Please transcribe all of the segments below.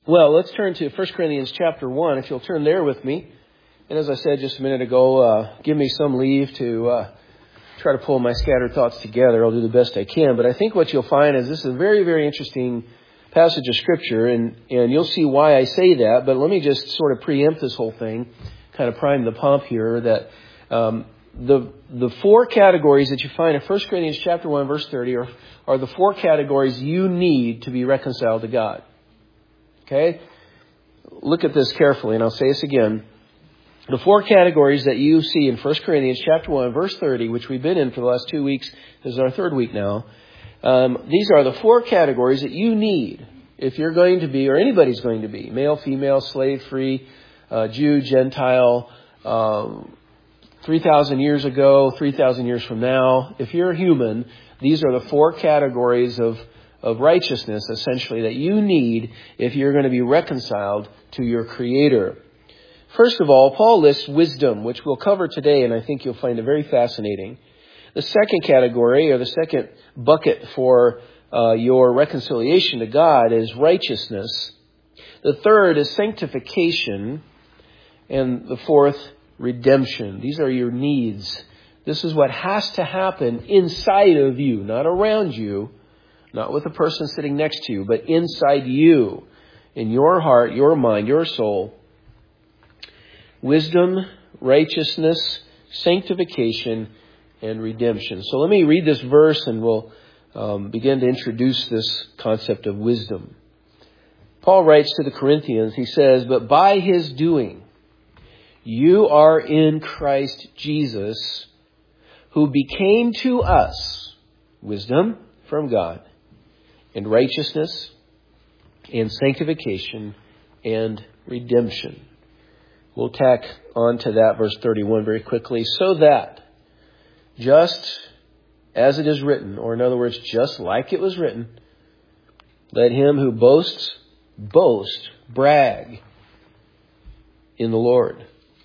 Well, let's turn to 1 Corinthians chapter 1, if you'll turn there with me. And as I said just a minute ago, give me some leave to try to pull my scattered thoughts together. I'll do the best I can. But I think what you'll find is this is a very, very interesting passage of Scripture, and you'll see why I say that. But let me just sort of preempt this whole thing, kind of prime the pump here, that the four categories that you find in 1 Corinthians chapter 1, verse 30 are the four categories you need to be reconciled to God. Okay? Look at this carefully, and I'll say this again. The four categories that you see in 1 Corinthians chapter 1, verse 30, which we've been in for the last 2 weeks, this is our third week now. These are the four categories that you need if you're going to be, or anybody's going to be, male, female, slave, free, Jew, Gentile, 3,000 years ago, 3,000 years from now. If you're a human, these are the four categories of righteousness, essentially, that you need if you're going to be reconciled to your Creator. First of all, Paul lists wisdom, which we'll cover today, and I think you'll find it very fascinating. The second category, or the second bucket for your reconciliation to God, is righteousness. The third is sanctification. And the fourth, redemption. These are your needs. This is what has to happen inside of you, not around you, not with the person sitting next to you, but inside you, in your heart, your mind, your soul. Wisdom, righteousness, sanctification, and redemption. So let me read this verse and we'll begin to introduce this concept of wisdom. Paul writes to the Corinthians, he says, "But by his doing, you are in Christ Jesus, who became to us wisdom from God, and righteousness, and sanctification, and redemption." We'll tack on to that verse 31 very quickly. "So that, just as it is written," or in other words, just like it was written, "let him who boasts, boast, brag in the Lord."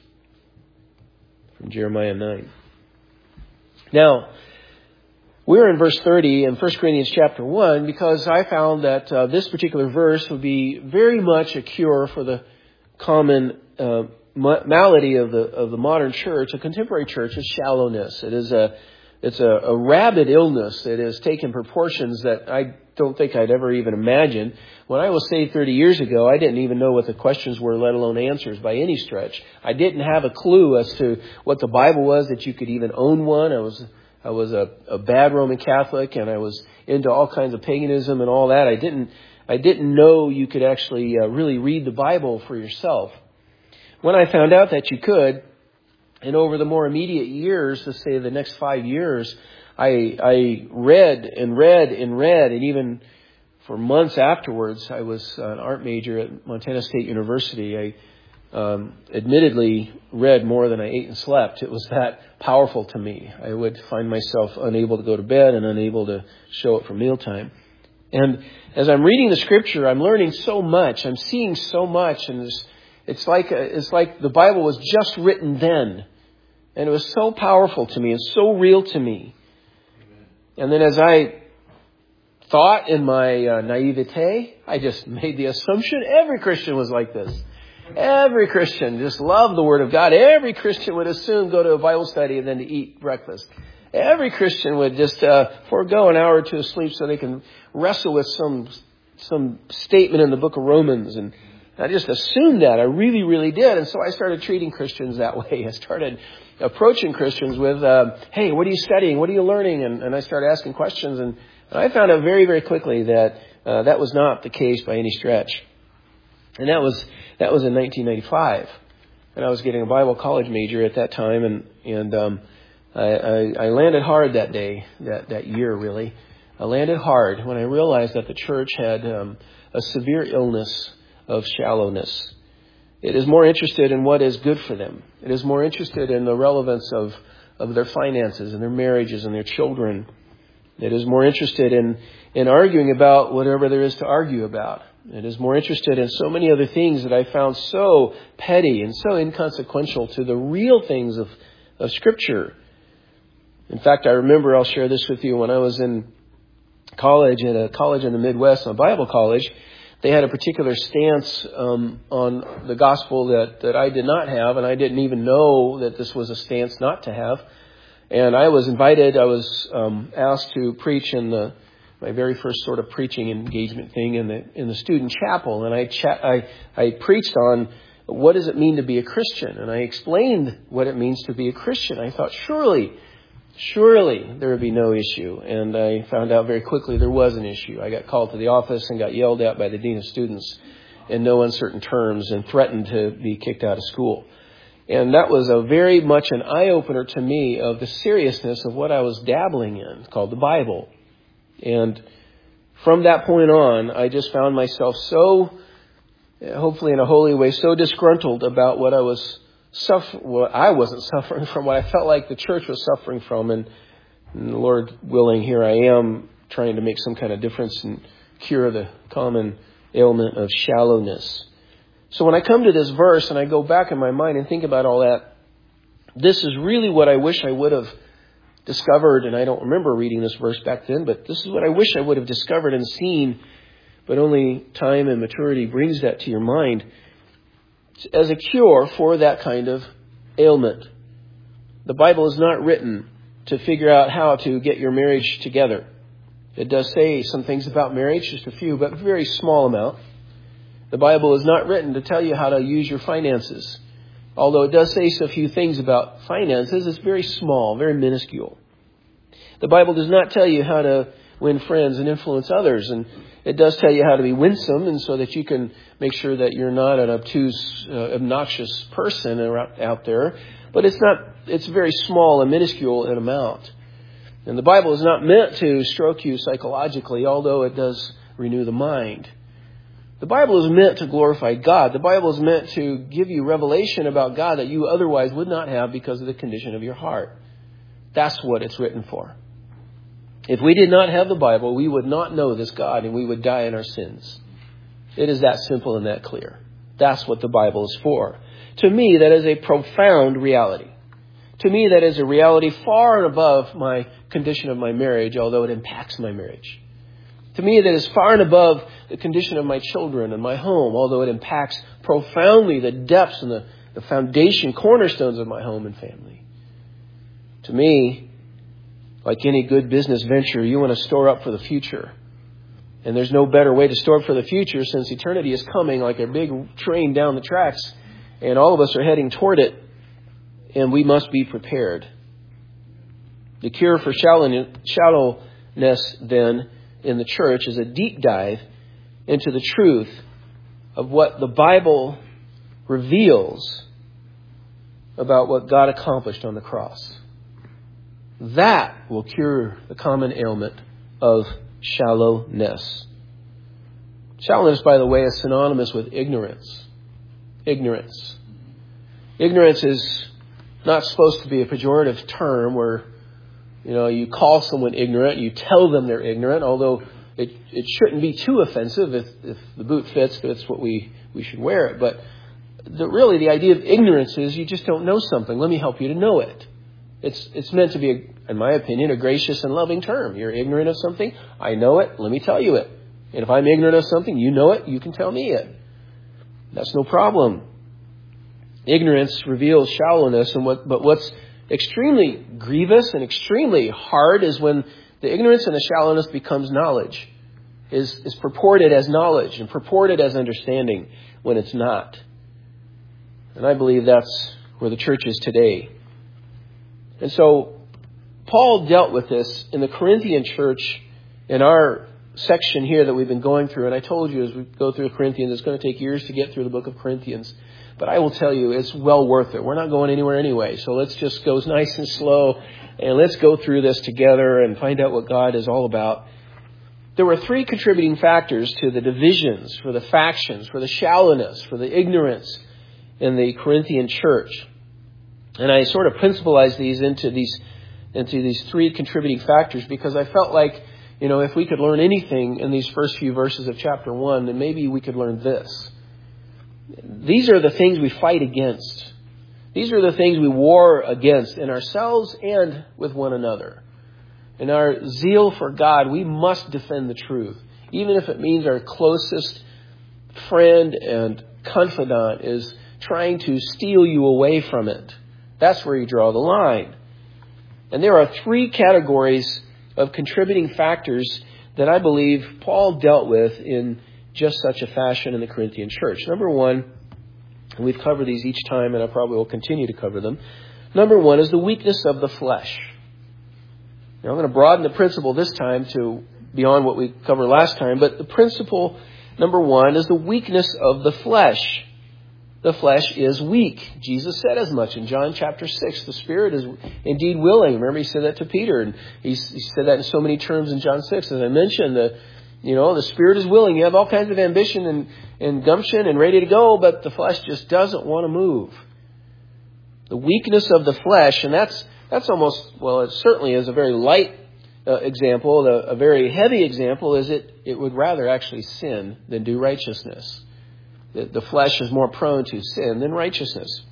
From Jeremiah 9. Now, we're in verse 30 in 1 Corinthians chapter 1 because I found that this particular verse would be very much a cure for the common malady of the modern church, a contemporary church, is shallowness. It's a rabid illness that has taken proportions that I don't think I'd ever even imagined. When I was saved 30 years ago, I didn't even know what the questions were, let alone answers by any stretch. I didn't have a clue as to what the Bible was, that you could even own one. I was a bad Roman Catholic, and I was into all kinds of paganism and all that. I didn't know you could actually really read the Bible for yourself. When I found out that you could, and over the more immediate years, let's say the next 5 years, I read, and even for months afterwards, I was an art major at Montana State University. I admittedly read more than I ate and slept. It was that powerful to me. I would find myself unable to go to bed and unable to show up for mealtime. And as I'm reading the Scripture, I'm learning so much. I'm seeing so much, and it's like the Bible was just written then. And it was so powerful to me and so real to me. And then as I thought in my naivete, I just made the assumption every Christian was like this. Every Christian just loved the Word of God. Every Christian would assume go to a Bible study and then to eat breakfast. Every Christian would just forego an hour or two of sleep so they can wrestle with some statement in the book of Romans. And I just assumed that. I really, really did. And so I started treating Christians that way. I started approaching Christians with, "Hey, what are you studying? What are you learning?" And I started asking questions. And I found out very, very quickly that that was not the case by any stretch. And that was in 1995. And I was getting a Bible college major at that time. And I landed hard that day, that year, really. I landed hard when I realized that the church had a severe illness of shallowness. It is more interested in what is good for them. It is more interested in the relevance of their finances and their marriages and their children. It is more interested in arguing about whatever there is to argue about. It is more interested in so many other things that I found so petty and so inconsequential to the real things of Scripture. In fact, I remember, I'll share this with you, when I was in college, at a college in the Midwest, a Bible college, They had a particular stance on the gospel that I did not have, and I didn't even know that this was a stance not to have. And I was invited, I was asked to preach in my very first sort of preaching engagement thing in the student chapel. And I preached on what does it mean to be a Christian? And I explained what it means to be a Christian. I thought, surely there would be no issue. And I found out very quickly there was an issue. I got called to the office and got yelled at by the dean of students in no uncertain terms and threatened to be kicked out of school. And that was a very much an eye-opener to me of the seriousness of what I was dabbling in, called the Bible. And from that point on, I just found myself so, hopefully in a holy way, so disgruntled about what I wasn't suffering from, what I felt like the church was suffering from. And Lord willing, here I am trying to make some kind of difference and cure the common ailment of shallowness. So when I come to this verse and I go back in my mind and think about all that, this is really what I wish I would have discovered. And I don't remember reading this verse back then, but this is what I wish I would have discovered and seen. But only time and maturity brings that to your mind as a cure for that kind of ailment. The Bible is not written to figure out how to get your marriage together. It does say some things about marriage, just a few, but a very small amount. The Bible is not written to tell you how to use your finances. Although it does say a few things about finances, it's very small, very minuscule. The Bible does not tell you how to win friends and influence others. And it does tell you how to be winsome, and so that you can make sure that you're not an obtuse, obnoxious person out there. But it's very small and minuscule in amount. And the Bible is not meant to stroke you psychologically, although it does renew the mind. The Bible is meant to glorify God. The Bible is meant to give you revelation about God that you otherwise would not have because of the condition of your heart. That's what it's written for. If we did not have the Bible, we would not know this God and we would die in our sins. It is that simple and that clear. That's what the Bible is for. To me, that is a profound reality. To me, that is a reality far and above my condition of my marriage, although it impacts my marriage. To me, that is far and above the condition of my children and my home, although it impacts profoundly the depths and the foundation, cornerstones of my home and family. To me, like any good business venture, you want to store up for the future. And there's no better way to store up for the future since eternity is coming like a big train down the tracks. And all of us are heading toward it. And we must be prepared. The cure for shallowness, then, in the church is a deep dive into the truth of what the Bible reveals about what God accomplished on the cross. That will cure the common ailment of shallowness. Shallowness, by the way, is synonymous with ignorance. Ignorance. Ignorance is not supposed to be a pejorative term where, you call someone ignorant, you tell them they're ignorant, although it shouldn't be too offensive. If the boot fits, that's what we should wear it. But really the idea of ignorance is you just don't know something. Let me help you to know it. It's meant to be, in my opinion, a gracious and loving term. You're ignorant of something. I know it. Let me tell you it. And if I'm ignorant of something, you know it. You can tell me it. That's no problem. Ignorance reveals shallowness, but what's extremely grievous and extremely hard is when the ignorance and the shallowness becomes knowledge, is purported as knowledge and purported as understanding when it's not. And I believe that's where the church is today. And so Paul dealt with this in the Corinthian church in our section here that we've been going through. And I told you as we go through Corinthians, it's going to take years to get through the book of Corinthians. But I will tell you, it's well worth it. We're not going anywhere anyway. So let's just go nice and slow and let's go through this together and find out what God is all about. There were 3 contributing factors to the divisions, for the factions, for the shallowness, for the ignorance in the Corinthian church. And I sort of principalized these into these 3 contributing factors because I felt like, if we could learn anything in these first few verses of chapter 1, then maybe we could learn this. These are the things we fight against. These are the things we war against in ourselves and with one another. In our zeal for God, we must defend the truth, even if it means our closest friend and confidant is trying to steal you away from it. That's where you draw the line. And there are three categories of contributing factors that I believe Paul dealt with in just such a fashion in the Corinthian church. Number one, and we've covered these each time, and I probably will continue to cover them. Number one is the weakness of the flesh. Now, I'm going to broaden the principle this time to beyond what we covered last time, but the principle, number one, is the weakness of the flesh. The flesh is weak. Jesus said as much in John chapter 6. The spirit is indeed willing. Remember, he said that to Peter, and he said that in so many terms in John 6. As I mentioned, the spirit is willing. You have all kinds of ambition and gumption and ready to go, but the flesh just doesn't want to move. The weakness of the flesh, and that's almost, well, it certainly is a very light example. A very heavy example is it would rather actually sin than do righteousness. The flesh is more prone to sin than righteousness.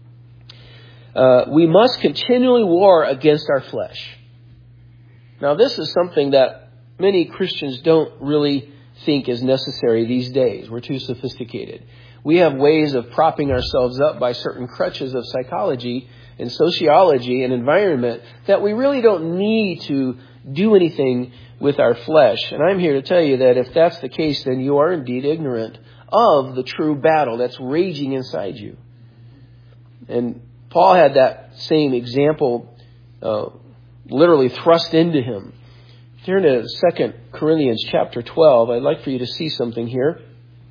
We must continually war against our flesh. Now, this is something that many Christians don't really think is necessary these days. We're too sophisticated. We have ways of propping ourselves up by certain crutches of psychology and sociology and environment that we really don't need to do anything with our flesh. And I'm here to tell you that if that's the case, then you are indeed ignorant of the true battle that's raging inside you. And Paul had that same example literally thrust into him. Turn to 2 Corinthians chapter 12. I'd like for you to see something here.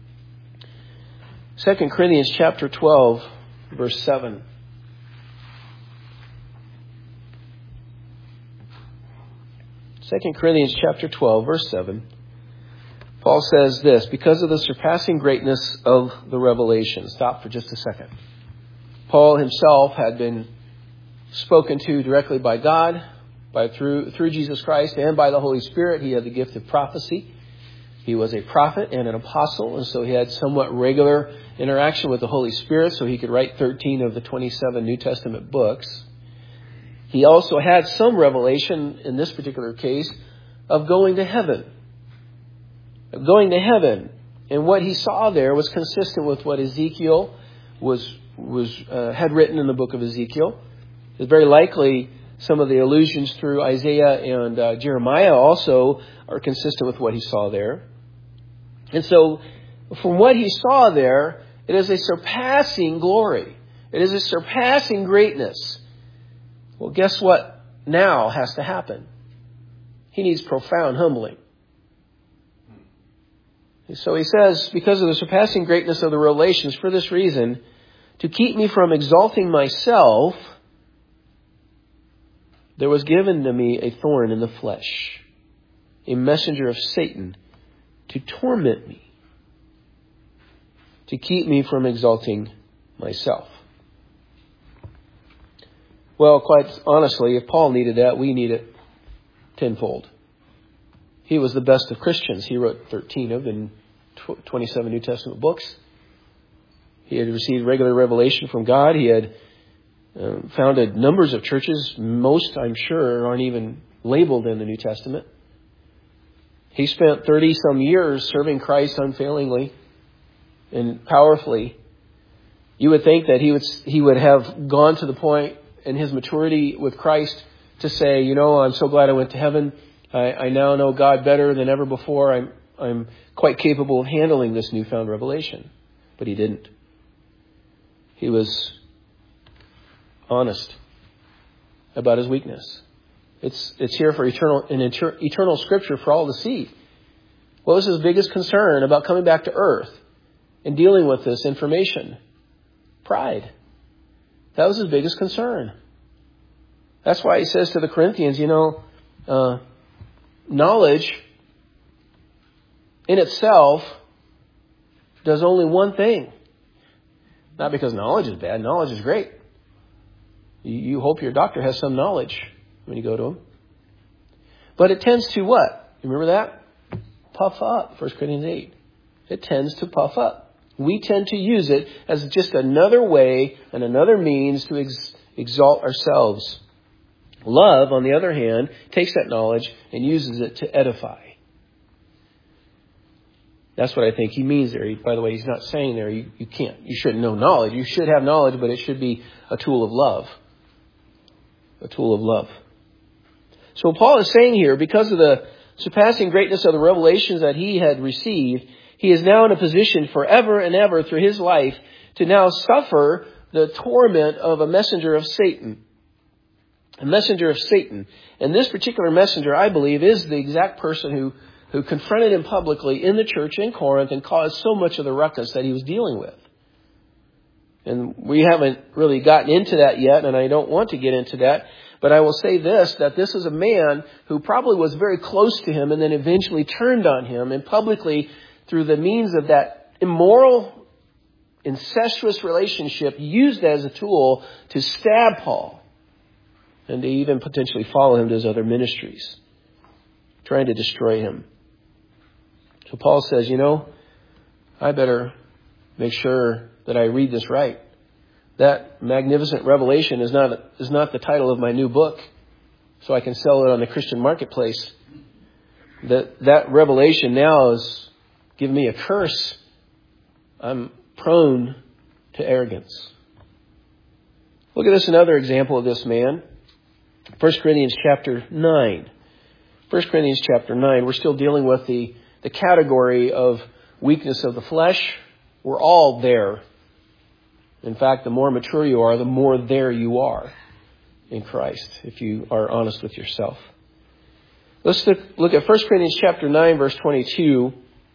2 Corinthians chapter 12, verse 7. 2 Corinthians chapter 12, verse 7. Paul says this, because of the surpassing greatness of the revelation. Stop for just a second. Paul himself had been spoken to directly by God, through Jesus Christ, and by the Holy Spirit. He had the gift of prophecy. He was a prophet and an apostle, and so he had somewhat regular interaction with the Holy Spirit, so he could write 13 of the 27 New Testament books. He also had some revelation, in this particular case, of going to heaven. And what he saw there was consistent with what Ezekiel had written in the book of Ezekiel. It's very likely some of the allusions through Isaiah and Jeremiah also are consistent with what he saw there. And so, from what he saw there, it is a surpassing glory. It is a surpassing greatness. Well, guess what now has to happen? He needs profound humbling. So he says, because of the surpassing greatness of the revelations, for this reason, to keep me from exalting myself, there was given to me a thorn in the flesh, a messenger of Satan to torment me, to keep me from exalting myself. Well, quite honestly, if Paul needed that, we need it tenfold. He was the best of Christians. He wrote 13 of in 27 New Testament books. He had received regular revelation from God. He had founded numbers of churches. Most, I'm sure, aren't even labeled in the New Testament. He spent 30-some years serving Christ unfailingly and powerfully. You would think that he would have gone to the point in his maturity with Christ to say, I'm so glad I went to heaven. I now know God better than ever before. I'm quite capable of handling this newfound revelation. But he didn't. He was honest about his weakness. It's here for eternal Scripture for all to see. What was his biggest concern about coming back to earth and dealing with this information? Pride. That was his biggest concern. That's why he says to the Corinthians, knowledge in itself does only one thing. Not because knowledge is bad. Knowledge is great. You hope your doctor has some knowledge when you go to him. But it tends to what? You remember that? Puff up. 1 Corinthians 8. It tends to puff up. We tend to use it as just another way and another means to exalt ourselves. Love, on the other hand, takes that knowledge and uses it to edify. That's what I think he means there. By the way, he's not saying there you shouldn't know knowledge. You should have knowledge, but it should be a tool of love. A tool of love. So Paul is saying here, because of the surpassing greatness of the revelations that he had received, he is now in a position forever and ever through his life to now suffer the torment of a messenger of Satan. A messenger of Satan. And this particular messenger, I believe, is the exact person who confronted him publicly in the church in Corinth and caused so much of the ruckus that he was dealing with. And we haven't really gotten into that yet, and I don't want to get into that. But I will say this, that this is a man who probably was very close to him and then eventually turned on him and publicly, through the means of that immoral, incestuous relationship, used as a tool to stab Paul and to even potentially follow him to his other ministries, trying to destroy him. So Paul says, I better make sure that I read this right. That magnificent revelation is not the title of my new book, so I can sell it on the Christian marketplace. That revelation now is giving me a curse. I'm prone to arrogance. Look at this, another example of this man. 1 Corinthians chapter 9. 1 Corinthians chapter 9. We're still dealing with the category of weakness of the flesh. We're all there. In fact, the more mature you are, the more there you are in Christ, if you are honest with yourself. Let's look at 1 Corinthians chapter 9, verse 22.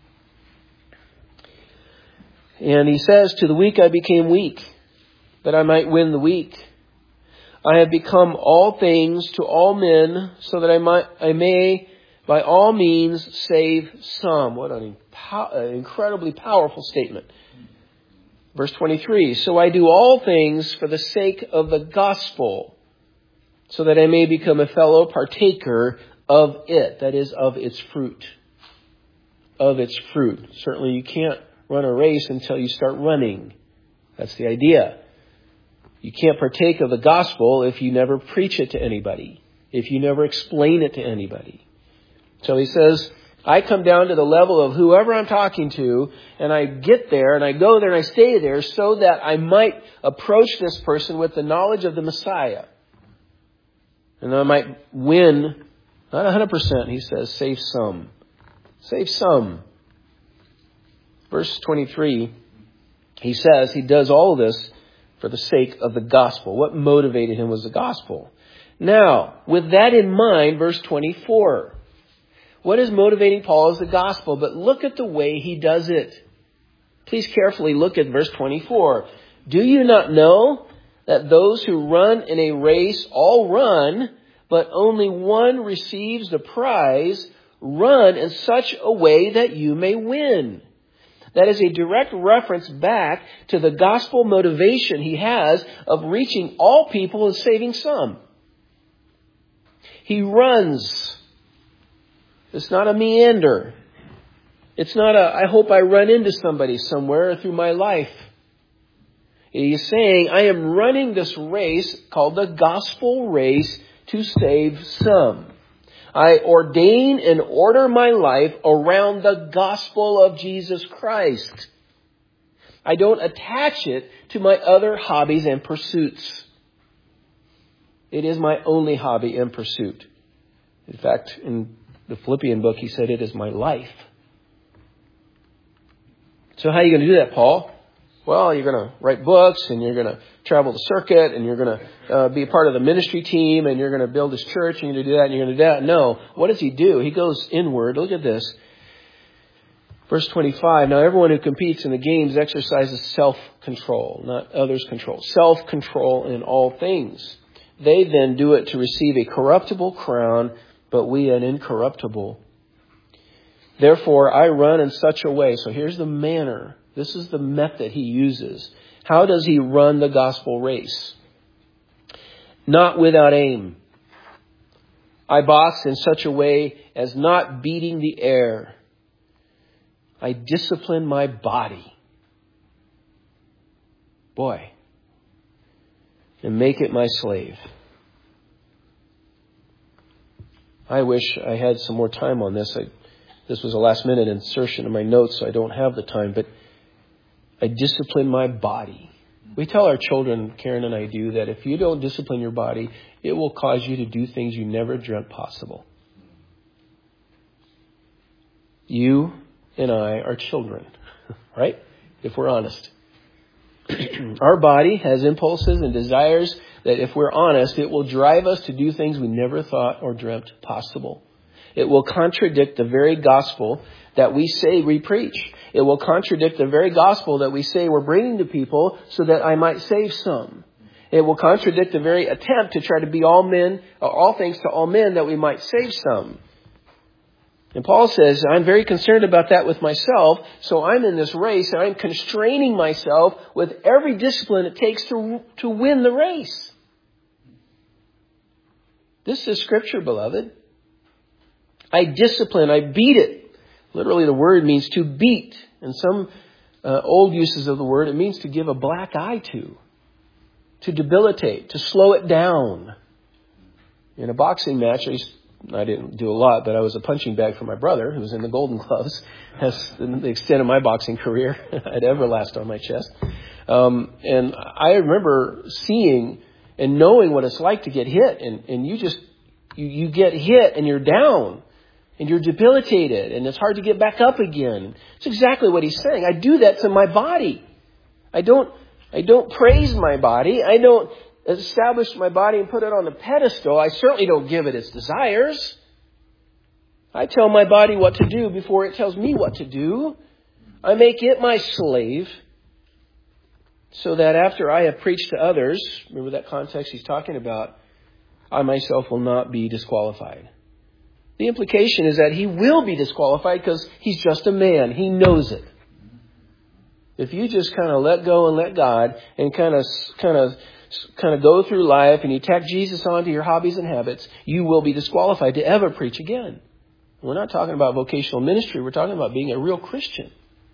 And he says, "To the weak I became weak, that I might win the weak. I have become all things to all men, so that I may by all means save some." What an incredibly powerful statement. Verse 23, "So I do all things for the sake of the gospel, so that I may become a fellow partaker of it," that is, of its fruit. Of its fruit. Certainly you can't run a race until you start running. That's the idea. You can't partake of the gospel if you never preach it to anybody, if you never explain it to anybody. So he says, I come down to the level of whoever I'm talking to, and I get there, and I go there, and I stay there, so that I might approach this person with the knowledge of the Messiah. And I might win, not 100%, he says, save some. Save some. Verse 23, he says he does all of this for the sake of the gospel. What motivated him was the gospel. Now, with that in mind, verse 24. What is motivating Paul is the gospel, but look at the way he does it. Please carefully look at verse 24. "Do you not know that those who run in a race all run, but only one receives the prize? Run in such a way that you may win." That is a direct reference back to the gospel motivation he has of reaching all people and saving some. He runs. It's not a meander. It's not I hope I run into somebody somewhere through my life. He's saying, I am running this race called the gospel race to save some. I ordain and order my life around the gospel of Jesus Christ. I don't attach it to my other hobbies and pursuits. It is my only hobby and pursuit. In fact, in the Philippian book, he said, it is my life. So how are you going to do that, Paul? Well, you're going to write books, and you're going to travel the circuit, and you're going to be a part of the ministry team, and you're going to build his church, and you're going to do that, and you're going to do that. No. What does he do? He goes inward. Look at this. Verse 25. "Now everyone who competes in the games exercises self-control, not others' control. Self-control in all things. They then do it to receive a corruptible crown, but we an incorruptible. Therefore, I run in such a way." So here's the manner. This is the method he uses. How does he run the gospel race? "Not without aim. I box in such a way as not beating the air. I discipline my body." Boy. "And make it my slave." I wish I had some more time on this. This was a last-minute insertion in my notes, so I don't have the time, but I discipline my body. We tell our children, Karen and I do, that if you don't discipline your body, it will cause you to do things you never dreamt possible. You and I are children, right? If we're honest. Our body has impulses and desires that, if we're honest, it will drive us to do things we never thought or dreamt possible. It will contradict the very gospel that we say we preach. It will contradict the very gospel that we say we're bringing to people so that I might save some. It will contradict the very attempt to try to be all men, or all things to all men, that we might save some. And Paul says, I'm very concerned about that with myself, so I'm in this race and I'm constraining myself with every discipline it takes to win the race. This is Scripture, beloved. I discipline, I beat it. Literally, the word means to beat. In some old uses of the word, it means to give a black eye to debilitate, to slow it down. In a boxing match, I didn't do a lot, but I was a punching bag for my brother, who was in the Golden Gloves. That's the extent of my boxing career. I'd ever last on my chest. And I remember seeing and knowing what it's like to get hit. And you get hit and you're down. And you're debilitated, and it's hard to get back up again. It's exactly what he's saying. I do that to my body. I don't praise my body. I don't establish my body and put it on a pedestal. I certainly don't give it its desires. I tell my body what to do before it tells me what to do. I make it my slave, so that after I have preached to others, remember that context he's talking about, I myself will not be disqualified. The implication is that he will be disqualified because he's just a man. He knows it. If you just kind of let go and let God and kind of go through life and you tack Jesus onto your hobbies and habits, you will be disqualified to ever preach again. We're not talking about vocational ministry. We're talking about being a real Christian.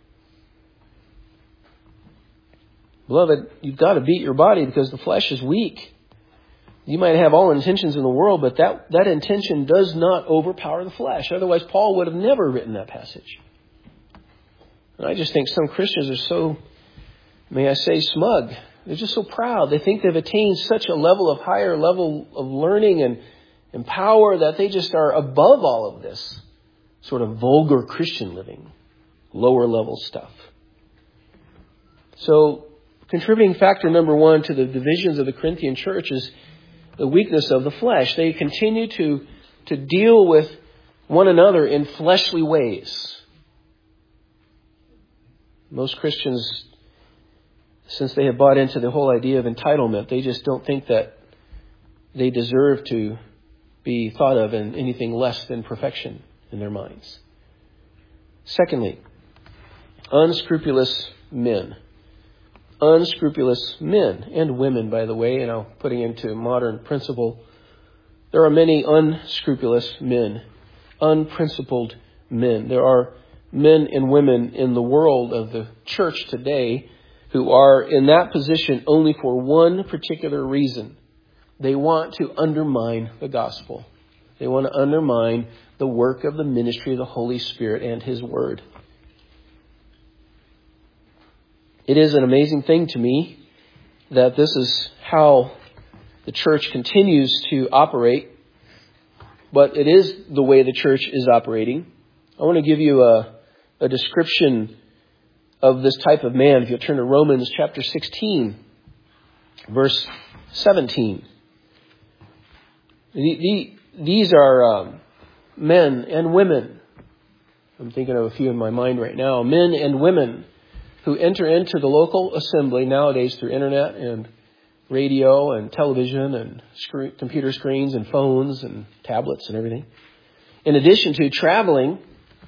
Beloved, you've got to beat your body because the flesh is weak. You might have all intentions in the world, but that intention does not overpower the flesh. Otherwise, Paul would have never written that passage. And I just think some Christians are so, may I say, smug. They're just so proud. They think they've attained such a higher level of learning and power that they just are above all of this sort of vulgar Christian living, lower level stuff. So, contributing factor number one to the divisions of the Corinthian church is the weakness of the flesh. They continue to deal with one another in fleshly ways. Most Christians, since they have bought into the whole idea of entitlement, they just don't think that they deserve to be thought of in anything less than perfection in their minds. Secondly, unscrupulous men. Unscrupulous men and women, by the way, and I'm putting into modern principle. There are many unscrupulous men, unprincipled men. There are men and women in the world of the church today who are in that position only for one particular reason. They want to undermine the gospel. They want to undermine the work of the ministry of the Holy Spirit and His Word. It is an amazing thing to me that this is how the church continues to operate, but it is the way the church is operating. I want to give you a description of this type of man. If you'll turn to Romans chapter 16, verse 17. These are men and women. I'm thinking of a few in my mind right now. Men and women who enter into the local assembly nowadays through internet and radio and television and computer screens and phones and tablets and everything. In addition to traveling,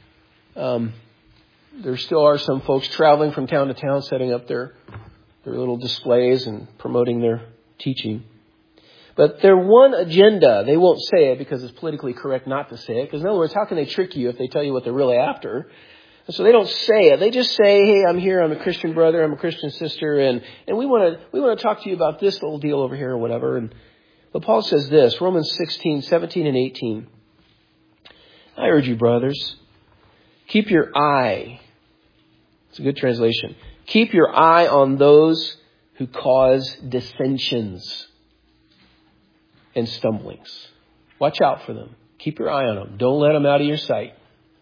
there still are some folks traveling from town to town, setting up their little displays and promoting their teaching. But their one agenda, they won't say it because it's politically correct not to say it. Because in other words, how can they trick you if they tell you what they're really after? And so they don't say it. They just say, hey, I'm here. I'm a Christian brother. I'm a Christian sister. And we want to talk to you about this little deal over here or whatever. But Paul says this, Romans 16, 17 and 18. I urge you, brothers, Keep your eye. It's a good translation. Keep your eye on those who cause dissensions and stumblings. Watch out for them. Keep your eye on them. Don't let them out of your sight.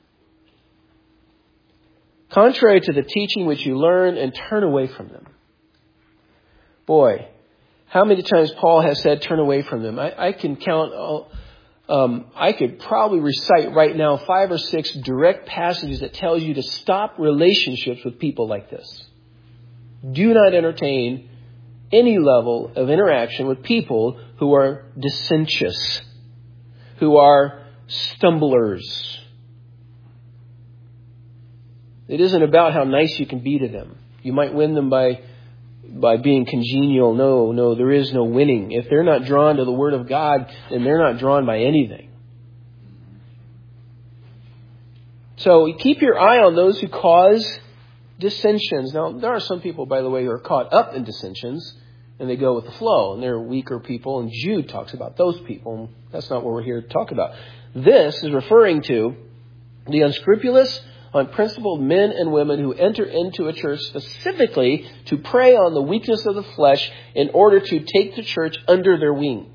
Contrary to the teaching which you learn, and turn away from them. Boy, how many times Paul has said turn away from them? I can count, I could probably recite right now 5 or 6 direct passages that tells you to stop relationships with people like this. Do not entertain any level of interaction with people who are dissentious, who are stumblers. It isn't about how nice you can be to them. You might win them by being congenial. No, there is no winning. If they're not drawn to the Word of God, then they're not drawn by anything. So keep your eye on those who cause dissensions. Now, there are some people, by the way, who are caught up in dissensions, and they go with the flow, and they're weaker people, and Jude talks about those people. That's not what we're here to talk about. This is referring to the unscrupulous, unprincipled men and women who enter into a church specifically to prey on the weakness of the flesh in order to take the church under their wing.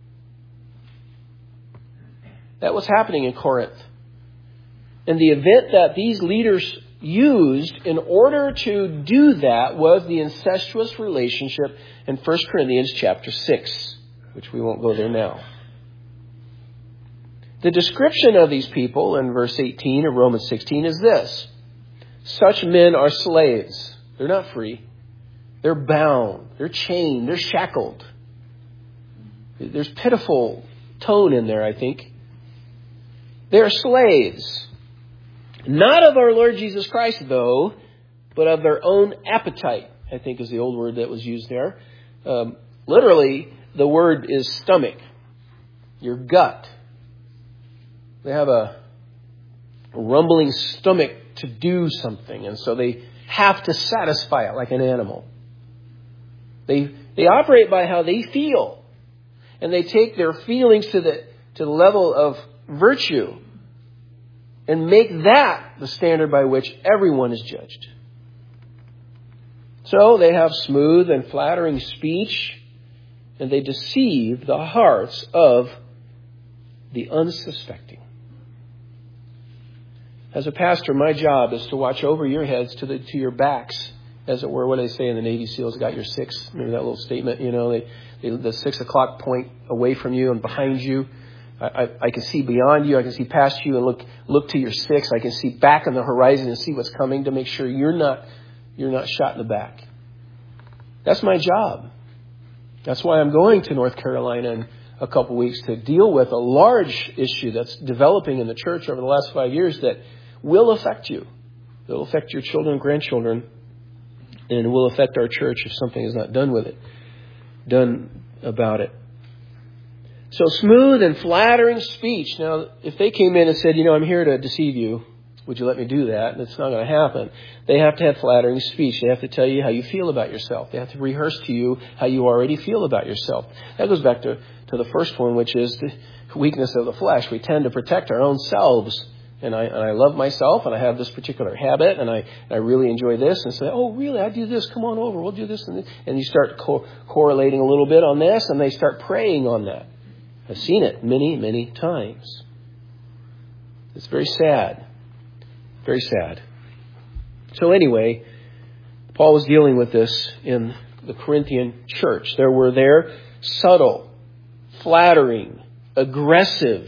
That was happening in Corinth. And the event that these leaders used in order to do that was the incestuous relationship in 1 Corinthians chapter 6, which we won't go there now. The description of these people in verse 18 of Romans 16 is this. Such men are slaves. They're not free. They're bound. They're chained. They're shackled. There's pitiful tone in there, I think. They're slaves. Not of our Lord Jesus Christ, though, but of their own appetite, I think is the old word that was used there. Literally, the word is stomach, your gut. They have a rumbling stomach to do something, and so they have to satisfy it like an animal. They operate by how they feel, and they take their feelings to the level of virtue and make that the standard by which everyone is judged. So they have smooth and flattering speech, and they deceive the hearts of the unsuspecting. As a pastor, my job is to watch over your heads to your backs, as it were. What do they say in the Navy SEALs? Got your 6. Remember that little statement? You know, the 6 o'clock point away from you and behind you. I can see beyond you. I can see past you and look to your 6. I can see back on the horizon and see what's coming to make sure you're not shot in the back. That's my job. That's why I'm going to North Carolina in a couple weeks to deal with a large issue that's developing in the church over the last 5 years that will affect you. It will affect your children and grandchildren, and it will affect our church if something is not done about it. So smooth and flattering speech. Now, if they came in and said, I'm here to deceive you, would you let me do that? That's not going to happen. They have to have flattering speech. They have to tell you how you feel about yourself. They have to rehearse to you how you already feel about yourself. That goes back to the first one, which is the weakness of the flesh. We tend to protect our own selves. And I love myself, and I have this particular habit, and I really enjoy this. And say, oh, really? I do this. Come on over. We'll do this. And you start correlating a little bit on this, and they start preying on that. I've seen it many, many times. It's very sad. Very sad. So anyway, Paul was dealing with this in the Corinthian church. There were subtle, flattering, aggressive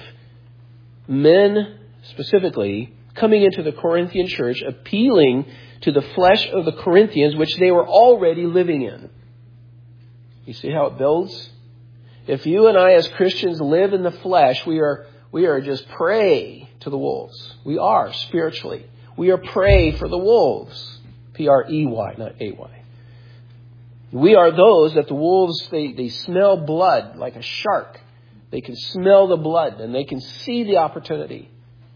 men, specifically, coming into the Corinthian church, appealing to the flesh of the Corinthians, which they were already living in. You see how it builds? If you and I as Christians live in the flesh, we are just prey to the wolves. We are spiritually. We are prey for the wolves. P-R-E-Y, not A-Y. We are those that the wolves, they smell blood like a shark. They can smell the blood and they can see the opportunity.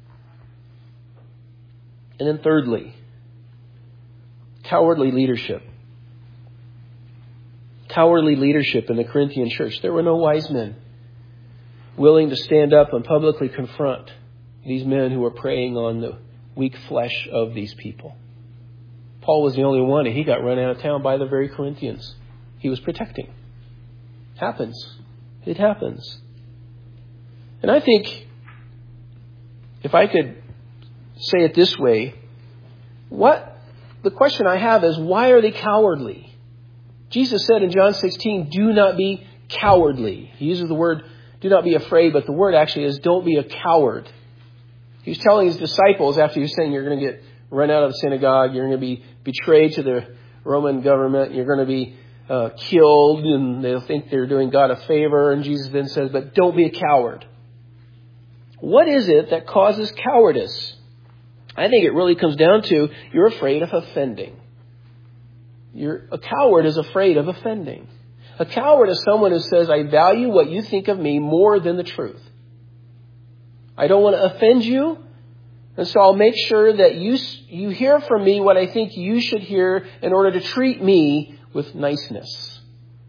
And then thirdly, cowardly leadership. Cowardly leadership in the Corinthian church. There were no wise men willing to stand up and publicly confront these men who were preying on weak flesh of these people. Paul was the only one, and he got run out of town by the very Corinthians he was protecting. Happens. It happens. And I think, if I could say it this way, the question I have is, why are they cowardly? Jesus said in John 16, do not be cowardly. He uses the word, do not be afraid, but the word actually is, don't be a coward. He was telling his disciples, after he was saying you're going to get run out of the synagogue, you're going to be betrayed to the Roman government, you're going to be killed, and they'll think they're doing God a favor. And Jesus then says, but don't be a coward. What is it that causes cowardice? I think it really comes down to you're afraid of offending. A coward is afraid of offending. A coward is someone who says, I value what you think of me more than the truth. I don't want to offend you, and so I'll make sure that you hear from me what I think you should hear in order to treat me with niceness,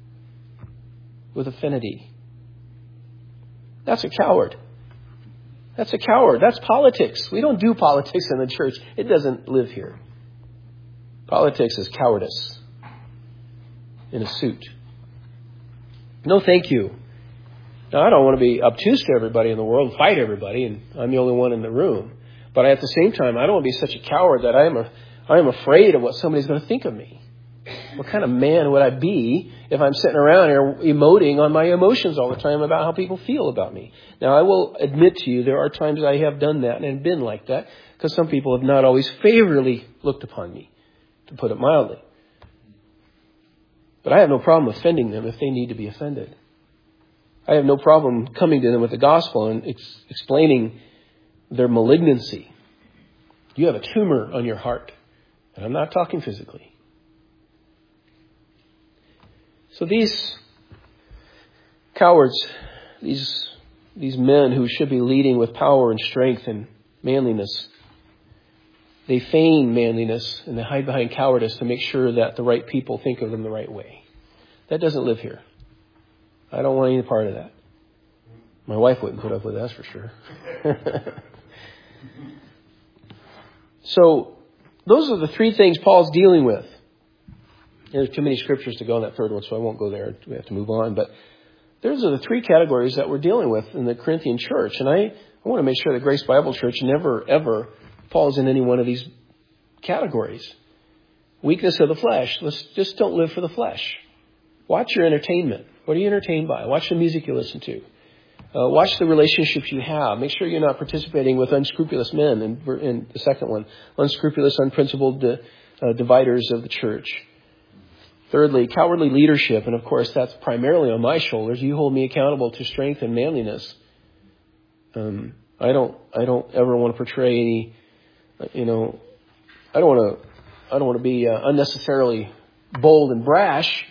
with affinity. That's a coward. That's a coward. That's politics. We don't do politics in the church. It doesn't live here. Politics is cowardice in a suit. No, thank you. Now, I don't want to be obtuse to everybody in the world and fight everybody, and I'm the only one in the room. But at the same time, I don't want to be such a coward that I am afraid of what somebody's going to think of me. What kind of man would I be if I'm sitting around here emoting on my emotions all the time about how people feel about me? Now, I will admit to you, there are times I have done that and been like that, because some people have not always favorably looked upon me, to put it mildly. But I have no problem offending them if they need to be offended. I have no problem coming to them with the gospel and explaining their malignancy. You have a tumor on your heart. And I'm not talking physically. So these cowards, these men who should be leading with power and strength and manliness, they feign manliness and they hide behind cowardice to make sure that the right people think of them the right way. That doesn't live here. I don't want any part of that. My wife wouldn't put up with that, that's for sure. So those are the three things Paul's dealing with. There's too many scriptures to go on that third one, so I won't go there. We have to move on. But those are the three categories that we're dealing with in the Corinthian church. And I want to make sure that Grace Bible Church never, ever falls in any one of these categories. Weakness of the flesh. Let's just don't live for the flesh. Watch your entertainment. What are you entertained by? Watch the music you listen to. Watch the relationships you have. Make sure you're not participating with unscrupulous men. In the second one, unscrupulous, unprincipled dividers of the church. Thirdly, cowardly leadership. And of course, that's primarily on my shoulders. You hold me accountable to strength and manliness. I don't ever want to portray any, I don't want to be unnecessarily bold and brash.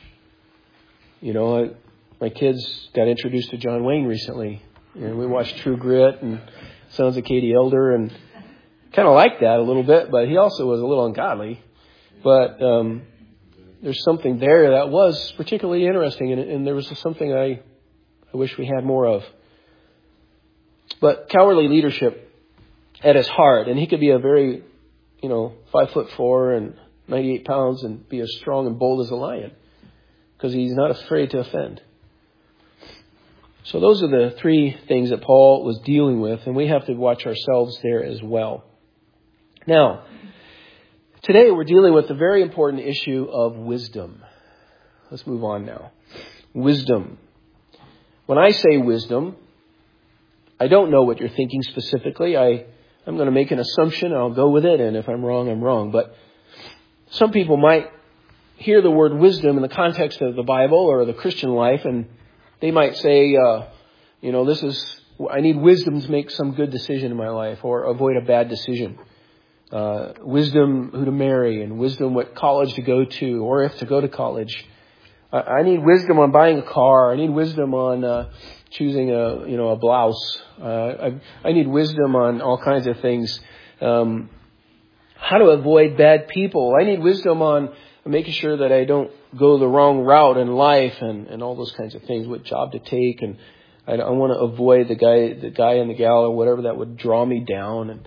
My kids got introduced to John Wayne recently, and we watched True Grit and Sons of Katie Elder, and kind of liked that a little bit, but he also was a little ungodly. But there's something there that was particularly interesting, and there was something I wish we had more of. But cowardly leadership at his heart, and he could be a very, 5'4" and 98 pounds and be as strong and bold as a lion, because he's not afraid to offend. So those are the three things that Paul was dealing with, and we have to watch ourselves there as well. Now, today we're dealing with the very important issue of wisdom. Let's move on now. Wisdom. When I say wisdom, I don't know what you're thinking specifically. I'm going to make an assumption, and I'll go with it, and if I'm wrong, I'm wrong. But some people might hear the word wisdom in the context of the Bible or the Christian life, and they might say, I need wisdom to make some good decision in my life or avoid a bad decision. Wisdom who to marry, and wisdom what college to go to, or if to go to college. I need wisdom on buying a car. I need wisdom on choosing a blouse. I need wisdom on all kinds of things. How to avoid bad people. I need wisdom on making sure that I don't go the wrong route in life, and all those kinds of things. What job to take, and I want to avoid the guy and the gal or whatever that would draw me down. And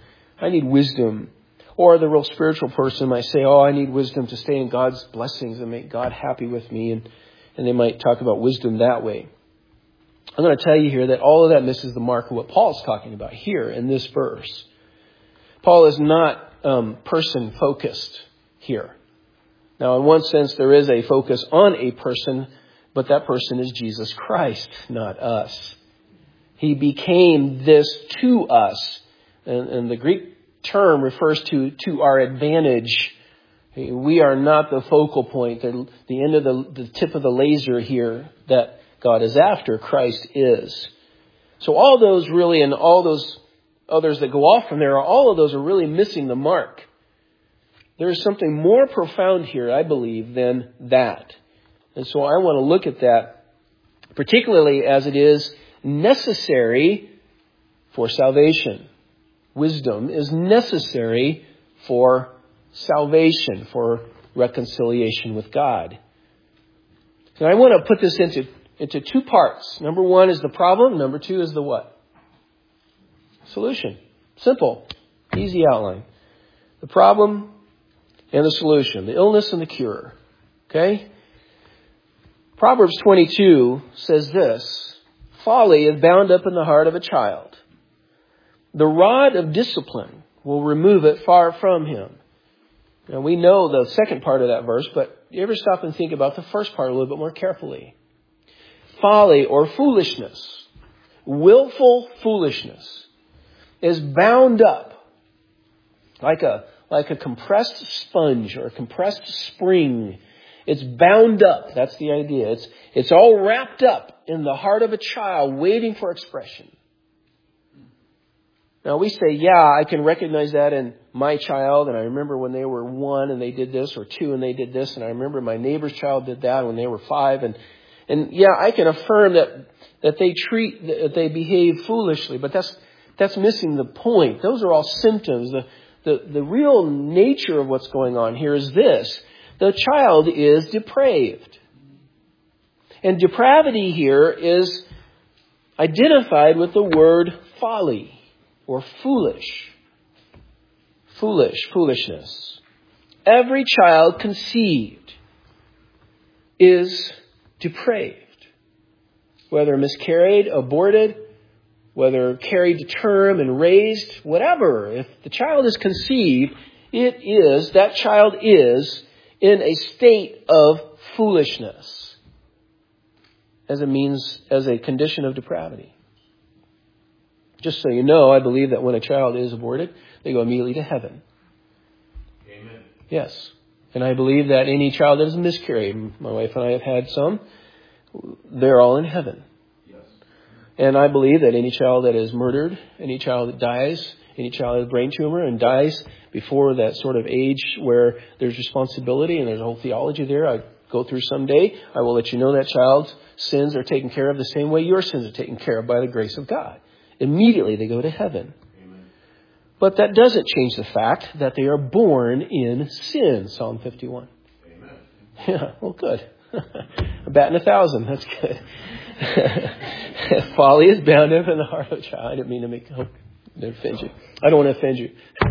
I need wisdom. Or the real spiritual person might say, I need wisdom to stay in God's blessings and make God happy with me. And they might talk about wisdom that way. I'm going to tell you here that all of that misses the mark of what Paul's talking about here in this verse. Paul is not person-focused here. Now, in one sense, there is a focus on a person, but that person is Jesus Christ, not us. He became this to us. And the Greek term refers to our advantage. We are not the focal point, the end of the tip of the laser here that God is after. Christ is. So all those really, and all those others that go off from there, all of those are really missing the mark. There is something more profound here, I believe, than that. And so I want to look at that, particularly as it is necessary for salvation. Wisdom is necessary for salvation, for reconciliation with God. So I want to put this into two parts. Number one is the problem. Number two is the what? Solution. Simple. Easy outline. The problem and the solution. The illness and the cure. Okay? Proverbs 22 says this: folly is bound up in the heart of a child. The rod of discipline will remove it far from him. Now we know the second part of that verse, but you ever stop and think about the first part a little bit more carefully? Folly or foolishness, willful foolishness, is bound up like a compressed sponge or a compressed spring. It's bound up. That's the idea. It's all wrapped up in the heart of a child waiting for expression. Now we say, I can recognize that in my child, and I remember when they were 1 and they did this, or 2 and they did this, and I remember my neighbor's child did that when they were 5, and I can affirm that they behave foolishly, but that's missing the point. Those are all symptoms. The real nature of what's going on here is this: the child is depraved, and depravity here is identified with the word folly. Or foolishness. Every child conceived is depraved. Whether miscarried, aborted, whether carried to term and raised, whatever. If the child is conceived, that child is in a state of foolishness as a condition of depravity. Just so you know, I believe that when a child is aborted, they go immediately to heaven. Amen. Yes. And I believe that any child that is miscarried, my wife and I have had some, they're all in heaven. Yes. And I believe that any child that is murdered, any child that dies, any child with a brain tumor and dies before that sort of age where there's responsibility and there's a whole theology there I go through someday, I will let you know that child's sins are taken care of the same way your sins are taken care of by the grace of God. Immediately they go to heaven. Amen. But that doesn't change the fact that they are born in sin. Psalm 51. Amen. Yeah, well, good. A bat in 1,000. That's good. Folly is bound up in the heart of a child. I didn't mean to offend you. I don't want to offend you.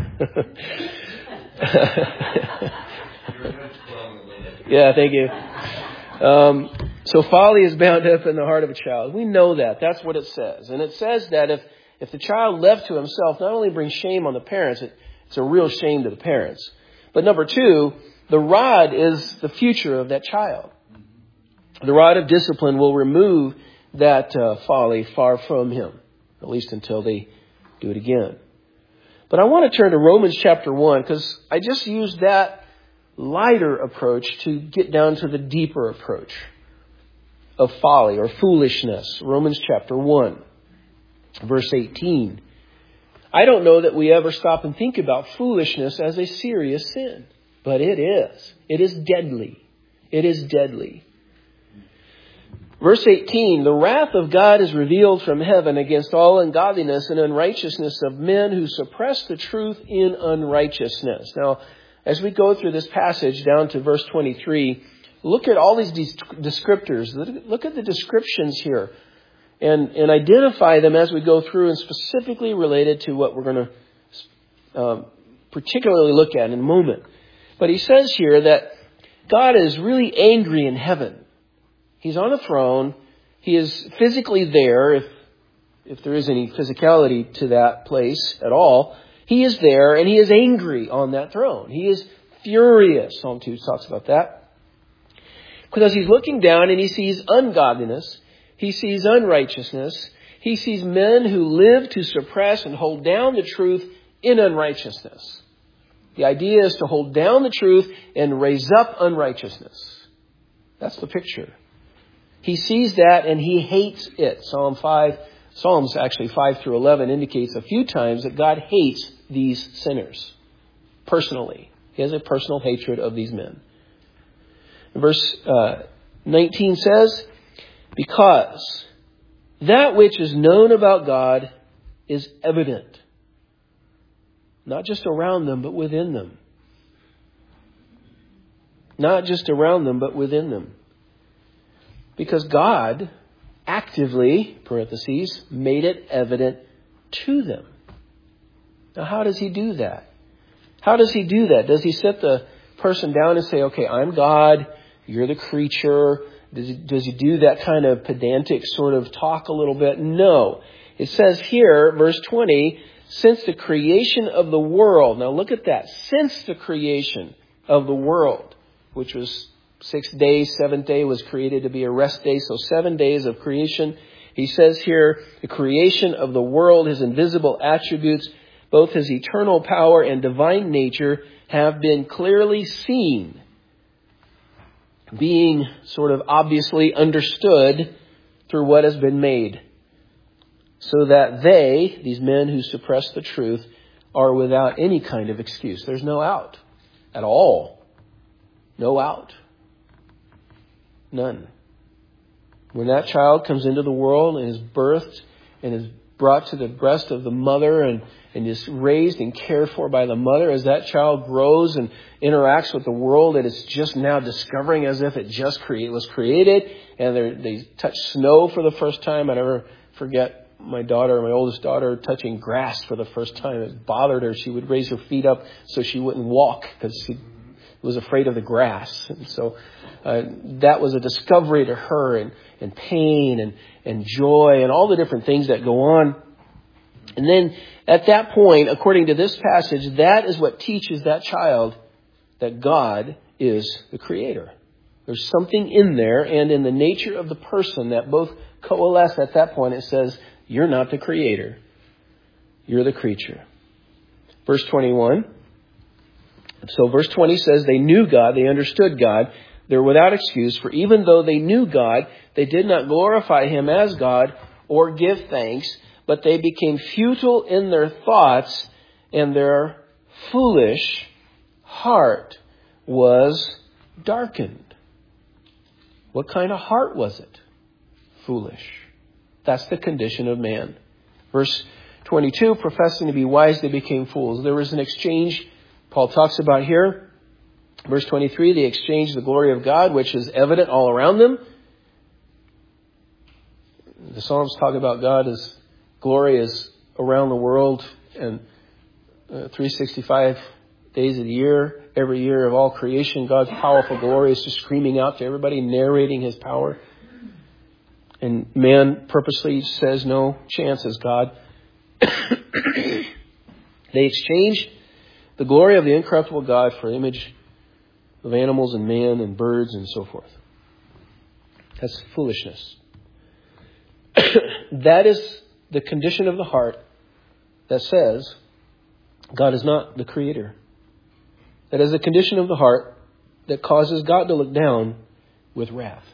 Yeah, thank you. So folly is bound up in the heart of a child. We know that. That's what it says. And it says that if the child left to himself not only brings shame on the parents, it's a real shame to the parents. But number 2, the rod is the future of that child. The rod of discipline will remove that folly far from him, at least until they do it again. But I want to turn to Romans chapter 1 because I just used that lighter approach to get down to the deeper approach of folly or foolishness. Romans chapter 1, verse 18. I don't know that we ever stop and think about foolishness as a serious sin, but it is. It is deadly. It is deadly. Verse 18, the wrath of God is revealed from heaven against all ungodliness and unrighteousness of men who suppress the truth in unrighteousness. Now, as we go through this passage down to verse 23, look at all these descriptors. Look at the descriptions here and identify them as we go through and specifically related to what we're going to particularly look at in a moment. But he says here that God is really angry in heaven. He's on a throne. He is physically there, if there is any physicality to that place at all. He is there, and he is angry on that throne. He is furious. Psalm 2 talks about that. Because he's looking down and he sees ungodliness. He sees unrighteousness. He sees men who live to suppress and hold down the truth in unrighteousness. The idea is to hold down the truth and raise up unrighteousness. That's the picture. He sees that and he hates it. Psalms actually 5 through 11 indicates a few times that God hates these sinners personally. He has a personal hatred of these men. Verse 19 says, because that which is known about God is evident. Not just around them, but within them. Not just around them, but within them. Because God actively, parentheses, made it evident to them. Now, how does he do that? How does he do that? Does he sit the person down and say, okay, I'm God, you're the creature? Does he do that kind of pedantic sort of talk a little bit? No. It says here, verse 20, since the creation of the world. Now look at that. Since the creation of the world, which was 6 days, 7th day was created to be a rest day. So 7 days of creation. He says here, the creation of the world, his invisible attributes, both his eternal power and divine nature have been clearly seen, being sort of obviously understood through what has been made. So that they, these men who suppress the truth, are without any kind of excuse. There's no out at all. No out. None. When that child comes into the world and is birthed and is brought to the breast of the mother and is raised and cared for by the mother, as that child grows and interacts with the world that it's just now discovering as if it just was created, and they touch snow for the first time. I never forget my oldest daughter, touching grass for the first time. It bothered her. She would raise her feet up so she wouldn't walk because she was afraid of the grass. And so that was a discovery to her, and pain and joy and all the different things that go on. And then at that point, according to this passage, that is what teaches that child that God is the creator. There's something in there and in the nature of the person that both coalesce at that point. It says, you're not the creator. You're the creature. Verse 21. So verse 20 says they knew God, they understood God. They're without excuse, for even though they knew God, they did not glorify him as God or give thanks, but they became futile in their thoughts, and their foolish heart was darkened. What kind of heart was it? Foolish. That's the condition of man. Verse 22, professing to be wise, they became fools. There was an exchange Paul talks about here. Verse 23, they exchanged the glory of God, which is evident all around them. The Psalms talk about God as glory is around the world, and 365 days of the year, every year of all creation, God's powerful glory is just screaming out to everybody, narrating his power. And man purposely says no chance as God. They exchanged the glory of the incorruptible God for image of animals and man and birds and so forth. That's foolishness. That is the condition of the heart that says God is not the creator. That is the condition of the heart that causes God to look down with wrath.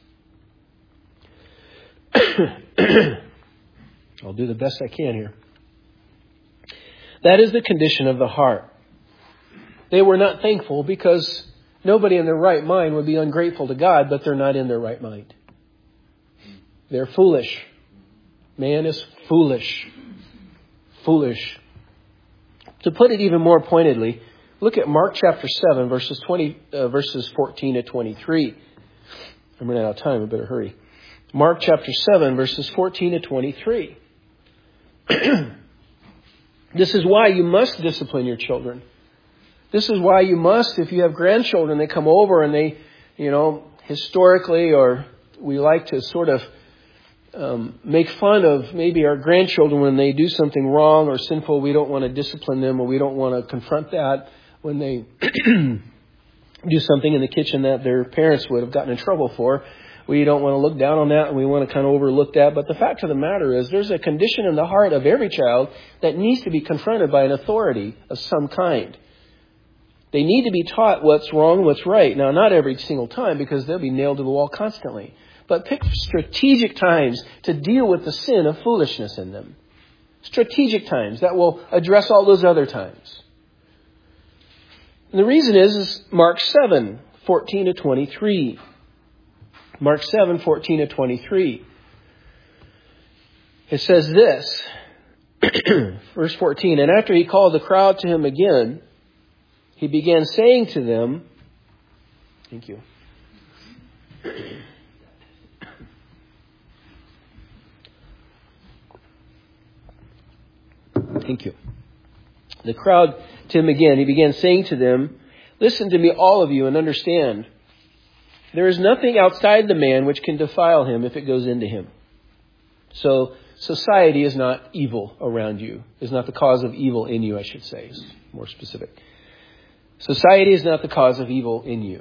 I'll do the best I can here. That is the condition of the heart. They were not thankful because nobody in their right mind would be ungrateful to God, but they're not in their right mind. They're foolish. Man is foolish. Foolish. To put it even more pointedly, look at Mark chapter 7, verses 14 to 23. I'm running out of time. I better hurry. Mark chapter 7, verses 14 to 23. This is why you must discipline your children. This is why you must, if you have grandchildren, they come over and they, historically, or we like to sort of make fun of maybe our grandchildren when they do something wrong or sinful. We don't want to discipline them, or we don't want to confront that when they do something in the kitchen that their parents would have gotten in trouble for. We don't want to look down on that, and we want to kind of overlook that. But the fact of the matter is there's a condition in the heart of every child that needs to be confronted by an authority of some kind. They need to be taught what's wrong, what's right. Now, not every single time, because they'll be nailed to the wall constantly. But pick strategic times to deal with the sin of foolishness in them. Strategic times that will address all those other times. And the reason is Mark 7:14-23. Mark 7:14-23. It says this, verse 14, "And after he called the crowd to him again, he began saying to them," thank you. Thank you. The crowd to him again, he began saying to them, "Listen to me, all of you, and understand. There is nothing outside the man which can defile him if it goes into him." So society is not evil around you. Is not the cause of evil in you, I should say. It's more specific. Society is not the cause of evil in you.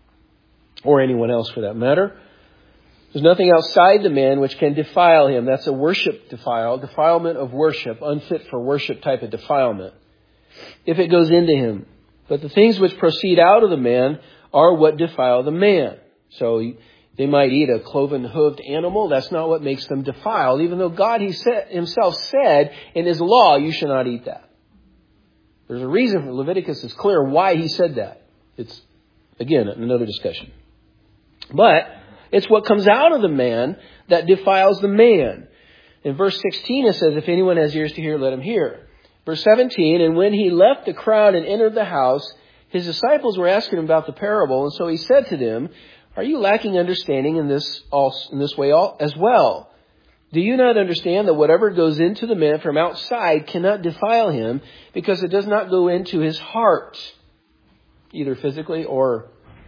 Or anyone else for that matter. There's nothing outside the man which can defile him. That's a worship defilement of worship, unfit for worship type of defilement, if it goes into him. But the things which proceed out of the man are what defile the man. So they might eat a cloven-hooved animal. That's not what makes them defiled, even though God himself said in his law, you should not eat that. There's a reason for Leviticus is clear why he said that. It's, again, another discussion. But it's what comes out of the man that defiles the man. In verse 16 it says, "If anyone has ears to hear, let him hear." Verse 17, "And when he left the crowd and entered the house, his disciples were asking him about the parable. And so he said to them, 'Are you lacking understanding in this way as well? Do you not understand that whatever goes into the man from outside cannot defile him, because it does not go into his heart,'" either physically or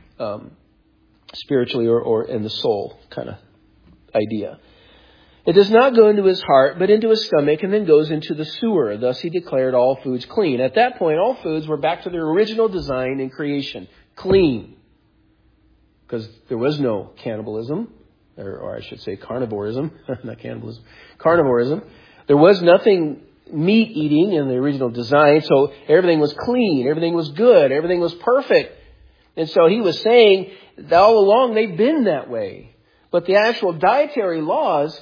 spiritually or in the soul kind of idea. "It does not go into his heart, but into his stomach, and then goes into the sewer. Thus he declared all foods clean." At that point, all foods were back to their original design in creation. Clean. Because there was no cannibalism, or I should say carnivorism, not cannibalism, carnivorism. There was nothing meat eating in the original design, so everything was clean, everything was good, everything was perfect. And so he was saying that all along they've been that way. But the actual dietary laws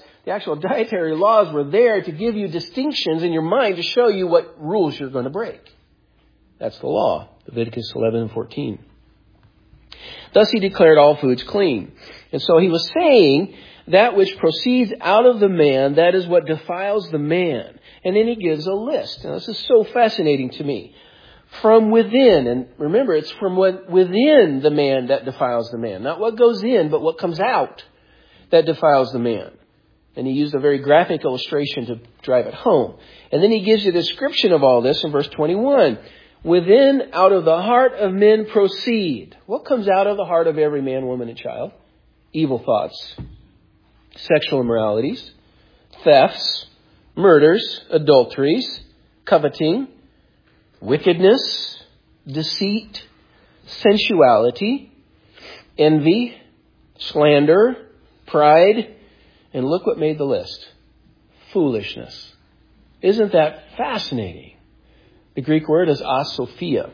were there to give you distinctions in your mind to show you what rules you're going to break. That's the law, Leviticus 11:14. "Thus he declared all foods clean." And so he was saying that which proceeds out of the man, that is what defiles the man. And then he gives a list. Now this is so fascinating to me. From within, and remember, it's from within the man that defiles the man. Not what goes in, but what comes out that defiles the man. And he used a very graphic illustration to drive it home. And then he gives you a description of all this in verse 21. "Within, out of the heart of men proceed." What comes out of the heart of every man, woman, and child? Evil thoughts, sexual immoralities, thefts, murders, adulteries, coveting, wickedness, deceit, sensuality, envy, slander, pride, and look what made the list. Foolishness. Isn't that fascinating? The Greek word is asophia.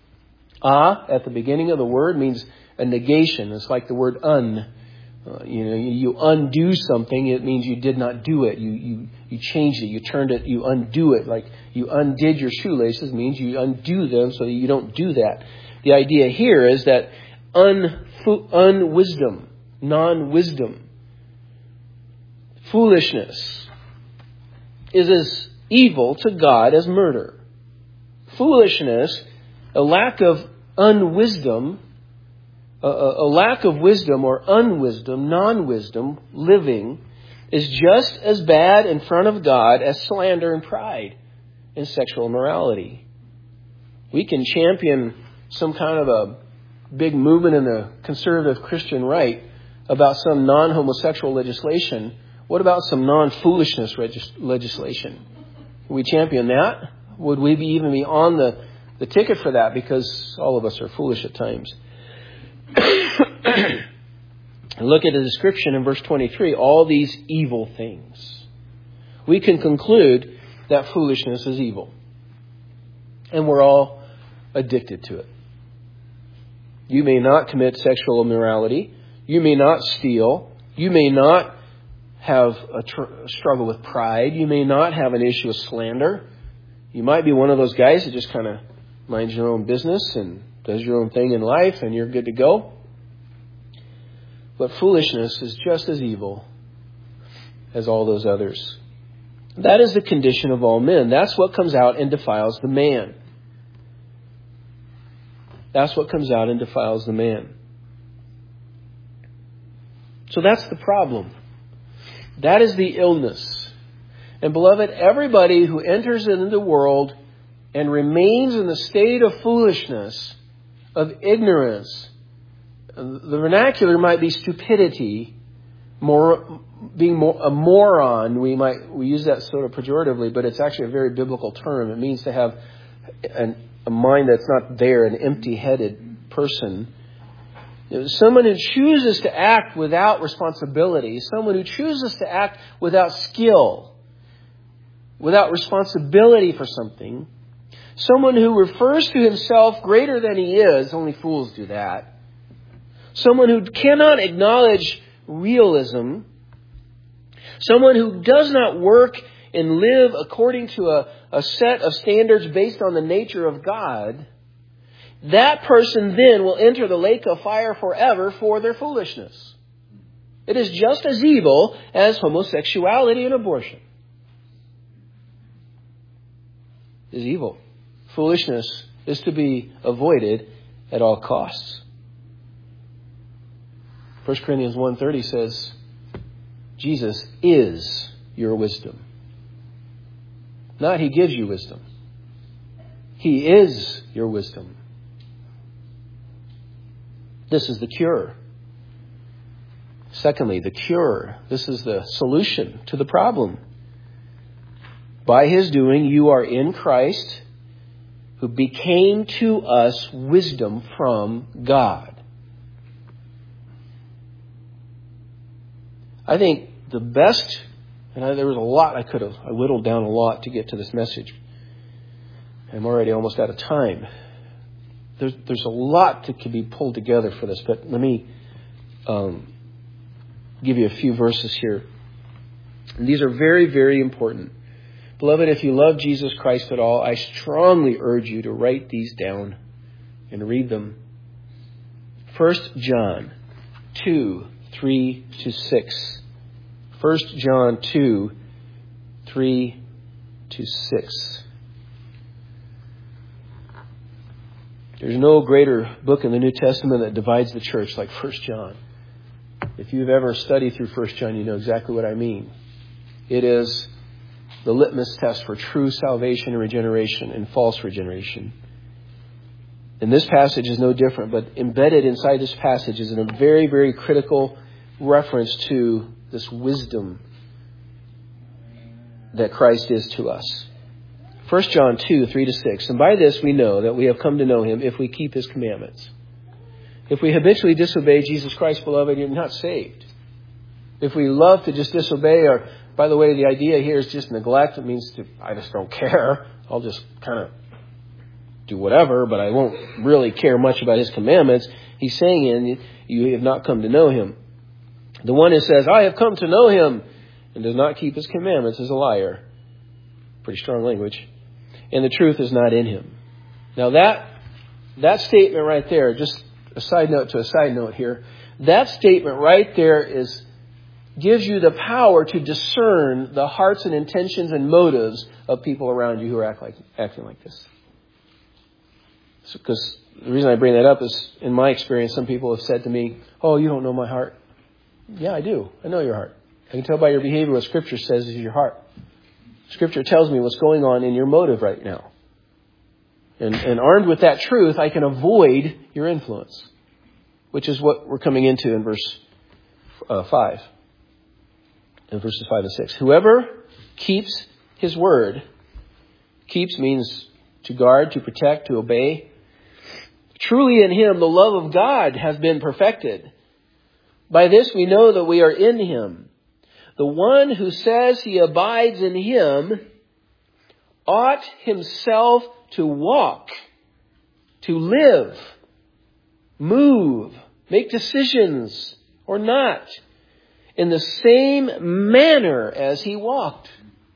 At the beginning of the word means a negation. It's like the word un. You undo something. It means you did not do it. You changed it. You turned it. You undo it. Like you undid your shoelaces means you undo them so that you don't do that. The idea here is that unwisdom, non-wisdom, foolishness is as evil to God as murder. Foolishness, a lack of unwisdom, a lack of wisdom or unwisdom, non-wisdom, living, is just as bad in front of God as slander and pride. in sexual immorality. We can champion some kind of a big movement in the conservative Christian right about some non-homosexual legislation. What about some non-foolishness legislation? Would we champion that? Would we even be on the ticket for that? Because all of us are foolish at times. Look at the description in verse 23. All these evil things. We can conclude that foolishness is evil. And we're all addicted to it. You may not commit sexual immorality. You may not steal. You may not have a struggle with pride. You may not have an issue with slander. You might be one of those guys that just kind of minds your own business and does your own thing in life and you're good to go. But foolishness is just as evil as all those others. That is the condition of all men. That's what comes out and defiles the man. That's what comes out and defiles the man. So that's the problem. That is the illness. And beloved, everybody who enters into the world and remains in the state of foolishness, of ignorance, the vernacular might be stupidity, being a moron. We use that sort of pejoratively, but it's actually a very biblical term. It means to have a mind that's not there, an empty-headed person. Someone who chooses to act without responsibility, someone who chooses to act without skill, without responsibility for something, someone who refers to himself greater than he is, only fools do that, someone who cannot acknowledge realism, someone who does not work and live according to a set of standards based on the nature of God, that person then will enter the lake of fire forever for their foolishness. It is just as evil as homosexuality and abortion. It is evil. Foolishness is to be avoided at all costs. 1 Corinthians 1:30 says, Jesus is your wisdom. Not He gives you wisdom. He is your wisdom. This is the cure. Secondly, the cure. This is the solution to the problem. By His doing, you are in Christ, who became to us wisdom from God. I think the best, and there was a lot I whittled down a lot to get to this message. I'm already almost out of time. There's a lot that could be pulled together for this, but let me give you a few verses here. And these are very, very important. Beloved, if you love Jesus Christ at all, I strongly urge you to write these down and read them. 1 John 2, 3 to 6. 1 John 2, 3 to 6. There's no greater book in the New Testament that divides the church like 1 John. If you've ever studied through 1 John, you know exactly what I mean. It is the litmus test for true salvation and regeneration and false regeneration. And this passage is no different, but embedded inside this passage is a very, very critical reference to this wisdom that Christ is to us. 1 John 2, 3 to 6. And by this we know that we have come to know Him if we keep His commandments. If we habitually disobey Jesus Christ, beloved, you're not saved. If we love to just disobey, or by the way, the idea here is just neglect. It means I just don't care. I'll just kind of do whatever, but I won't really care much about His commandments. He's saying you have not come to know Him. The one who says, I have come to know Him, and does not keep His commandments is a liar. Pretty strong language. And the truth is not in him. Now that statement right there, just a side note to a side note here, that statement right there gives you the power to discern the hearts and intentions and motives of people around you who are acting like this. Because the reason I bring that up is, in my experience, some people have said to me, oh, you don't know my heart. Yeah, I do. I know your heart. I can tell by your behavior what Scripture says is your heart. Scripture tells me what's going on in your motive right now. And armed with that truth, I can avoid your influence, which is what we're coming into in verse 5. In verses 5 and 6. Whoever keeps his word, keeps means to guard, to protect, to obey. Truly in him the love of God has been perfected. By this we know that we are in him. The one who says he abides in him ought himself to walk, to live, move, make decisions or not in the same manner as he walked.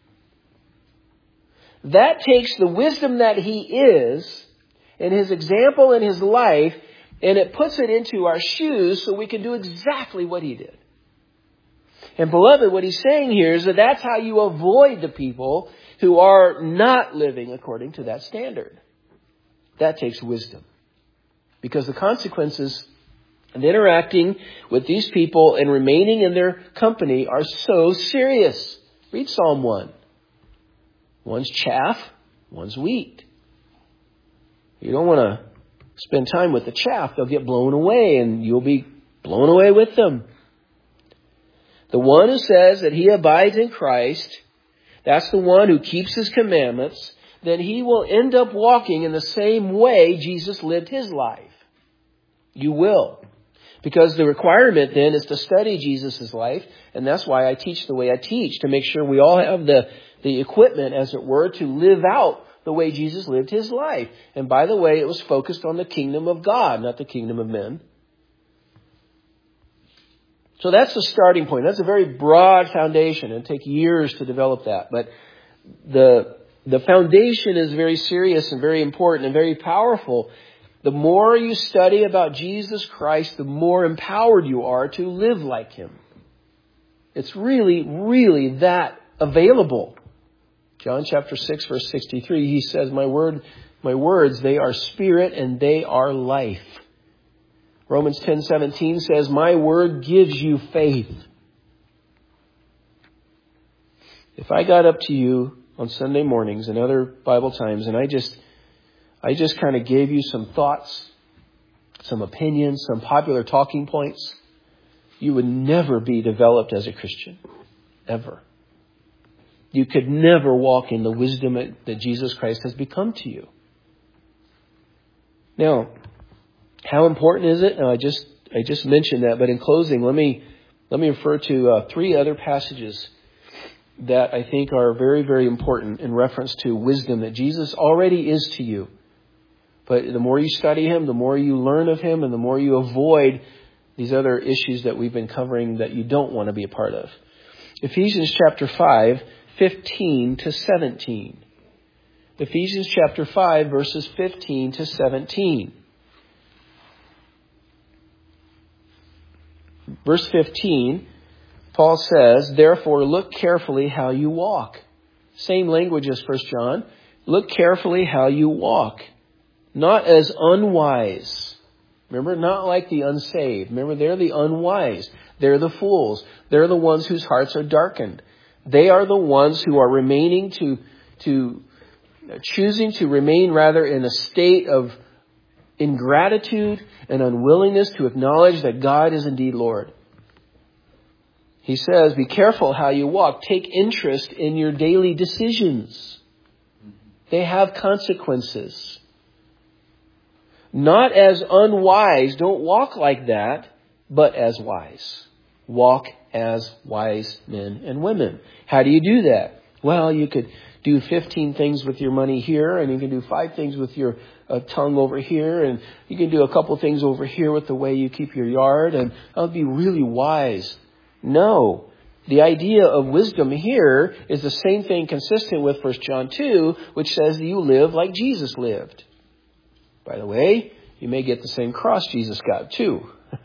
That takes the wisdom that he is and his example in his life, and it puts it into our shoes so we can do exactly what he did. And beloved, what he's saying here is that that's how you avoid the people who are not living according to that standard. That takes wisdom. Because the consequences of interacting with these people and remaining in their company are so serious. Read Psalm 1. One's chaff, one's wheat. You don't want to spend time with the chaff. They'll get blown away and you'll be blown away with them. The one who says that he abides in Christ, that's the one who keeps his commandments, then he will end up walking in the same way Jesus lived his life. You will. Because the requirement then is to study Jesus' life, and that's why I teach the way I teach, to make sure we all have the equipment, as it were, to live out the way Jesus lived his life. And by the way, it was focused on the kingdom of God, not the kingdom of men. So that's the starting point. That's a very broad foundation. It'll take years to develop that. But the foundation is very serious and very important and very powerful. The more you study about Jesus Christ, the more empowered you are to live like him. It's really, really that available. John chapter 6, verse 63, he says, My words, they are spirit and they are life. Romans 10:17 says, My word gives you faith. If I got up to you on Sunday mornings and other Bible times and I just kind of gave you some thoughts, some opinions, some popular talking points, you would never be developed as a Christian. Ever. You could never walk in the wisdom that Jesus Christ has become to you. Now, how important is it? Now, I just mentioned that, but in closing, let me refer to 3 other passages that I think are very, very important in reference to wisdom that Jesus already is to you. But the more you study him, the more you learn of him, and the more you avoid these other issues that we've been covering that you don't want to be a part of. Ephesians chapter 5, 15 to 17. Ephesians chapter 5, verses 15 to 17. Verse 15, Paul says, Therefore look carefully how you walk. Same language as 1 John. Look carefully how you walk. Not as unwise. Remember, not like the unsaved. Remember, they're the unwise. They're the fools. They're the ones whose hearts are darkened. They are the ones who are remaining choosing to remain rather in a state of ingratitude and unwillingness to acknowledge that God is indeed Lord. He says, be careful how you walk. Take interest in your daily decisions. They have consequences. Not as unwise, don't walk like that, but as wise. Walk as wise men and women. How do you do that? Well, you could do 15 things with your money here, and you can do 5 things with your tongue over here, and you can do a couple things over here with the way you keep your yard, and that would be really wise. No. The idea of wisdom here is the same thing consistent with 1 John 2, which says that you live like Jesus lived. By the way, you may get the same cross Jesus got too.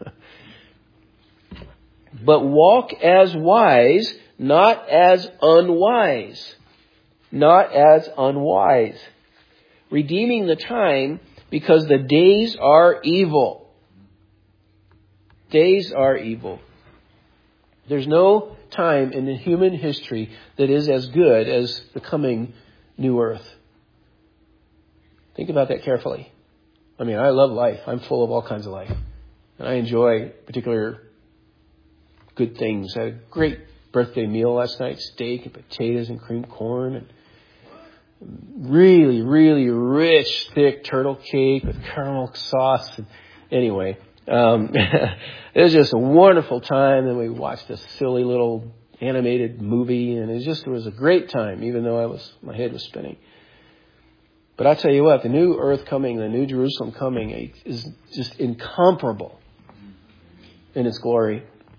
But walk as wise, not as unwise. Not as unwise. Redeeming the time because the days are evil. Days are evil. There's no time in human history that is as good as the coming new earth. Think about that carefully. I mean, I love life. I'm full of all kinds of life. And I enjoy particular good things. I had a great birthday meal last night. Steak and potatoes and creamed corn. And really, really rich, thick turtle cake with caramel sauce. And anyway, it was just a wonderful time. And we watched a silly little animated movie. And it was a great time, even though my head was spinning. But I tell you what, the new earth coming, the new Jerusalem coming is just incomparable in its glory.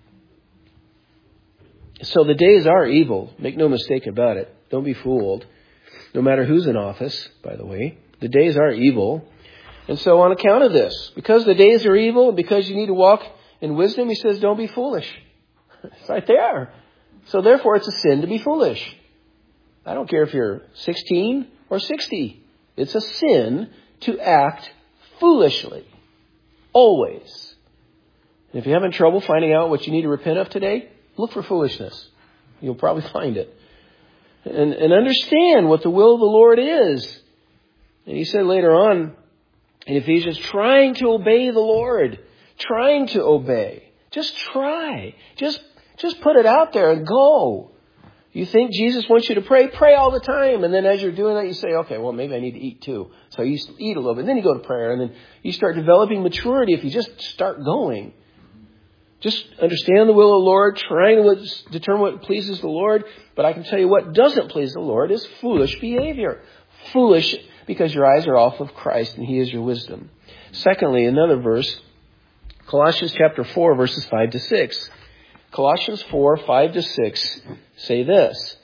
So the days are evil. Make no mistake about it. Don't be fooled. No matter who's in office, by the way. The days are evil. And so on account of this, because the days are evil, and because you need to walk in wisdom, he says, don't be foolish. It's right there. So therefore, it's a sin to be foolish. I don't care if you're 16 or 60. It's a sin to act foolishly. Always. And if you're having trouble finding out what you need to repent of today, look for foolishness. You'll probably find it. And understand what the will of the Lord is. And he said later on in Ephesians, trying to obey the Lord. Trying to obey. Just try. Just put it out there and go. You think Jesus wants you to pray? Pray all the time. And then as you're doing that, you say, okay, well, maybe I need to eat too. So you eat a little bit. And then you go to prayer. And then you start developing maturity if you just start going. Just understand the will of the Lord, trying to determine what pleases the Lord. But I can tell you what doesn't please the Lord is foolish behavior. Foolish because your eyes are off of Christ and He is your wisdom. Secondly, another verse, Colossians chapter 4, verses 5 to 6. Colossians 4, 5 to 6 say this.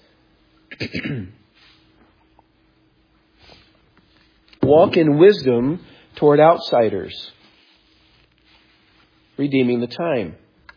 Walk in wisdom toward outsiders, redeeming the time.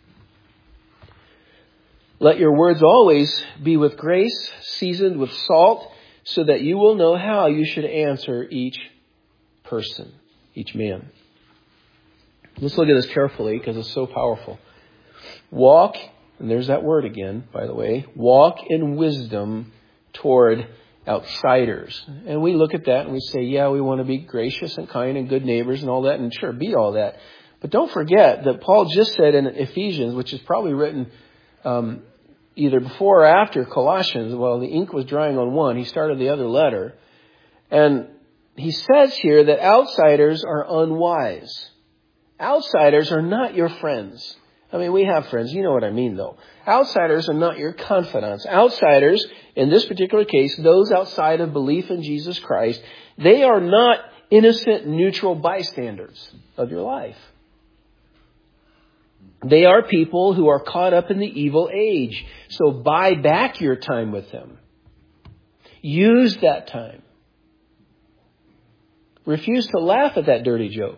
Let your words always be with grace, seasoned with salt, so that you will know how you should answer each person, each man. Let's look at this carefully because it's so powerful. Walk, and there's that word again, by the way, walk in wisdom toward outsiders. And we look at that and we say, yeah, we want to be gracious and kind and good neighbors and all that, and sure, be all that. But don't forget that Paul just said in Ephesians, which is probably written either before or after Colossians, well, the ink was drying on one, he started the other letter. And he says here that outsiders are unwise. Outsiders are not your friends. I mean, we have friends. You know what I mean, though. Outsiders are not your confidants. Outsiders, in this particular case, those outside of belief in Jesus Christ, they are not innocent, neutral bystanders of your life. They are people who are caught up in the evil age. So buy back your time with them. Use that time. Refuse to laugh at that dirty joke.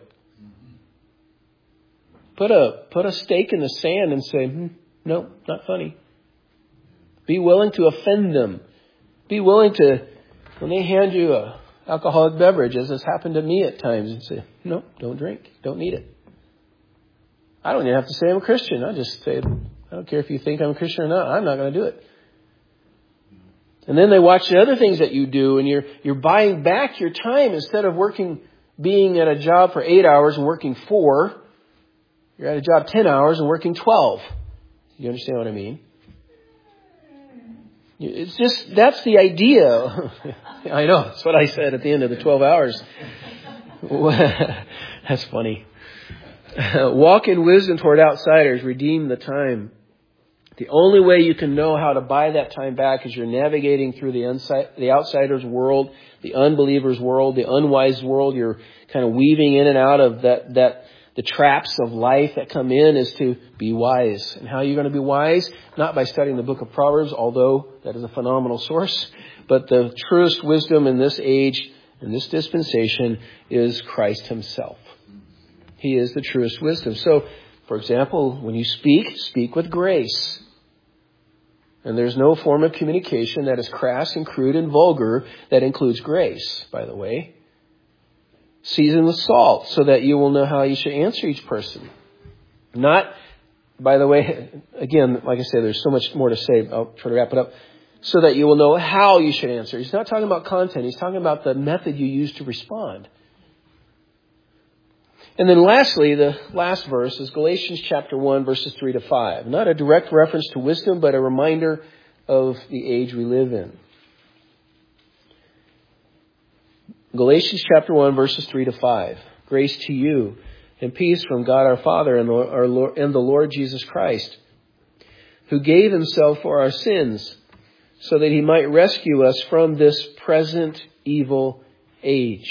Put a stake in the sand and say, no, not funny. Be willing to offend them. Be willing to, when they hand you an alcoholic beverage, as has happened to me at times, and say, no, don't drink. Don't need it. I don't even have to say I'm a Christian. I just say, I don't care if you think I'm a Christian or not. I'm not going to do it. And then they watch the other things that you do, and you're buying back your time instead of being at a job for 8 hours and working 4. You're at a job 10 hours and working 12. You understand what I mean? It's just, that's the idea. I know, that's what I said at the end of the 12 hours. That's funny. Walk in wisdom toward outsiders. Redeem the time. The only way you can know how to buy that time back is you're navigating through the outsider's world, the unbeliever's world, the unwise world. You're kind of weaving in and out of the traps of life that come in is to be wise. And how are you going to be wise? Not by studying the book of Proverbs, although that is a phenomenal source. But the truest wisdom in this age, in this dispensation, is Christ Himself. He is the truest wisdom. So, for example, when you speak with grace. And there's no form of communication that is crass and crude and vulgar that includes grace, by the way. Season with salt so that you will know how you should answer each person. Not by the way, again, like I say, there's so much more to say. I'll try to wrap it up. So that you will know how you should answer. He's not talking about content. He's talking about the method you use to respond. And then lastly, the last verse is Galatians chapter 1, verses 3 to 5. Not a direct reference to wisdom, but a reminder of the age we live in. Galatians chapter 1, verses 3 to 5. Grace to you and peace from God our Father and the Lord Jesus Christ, who gave himself for our sins, so that he might rescue us from this present evil age.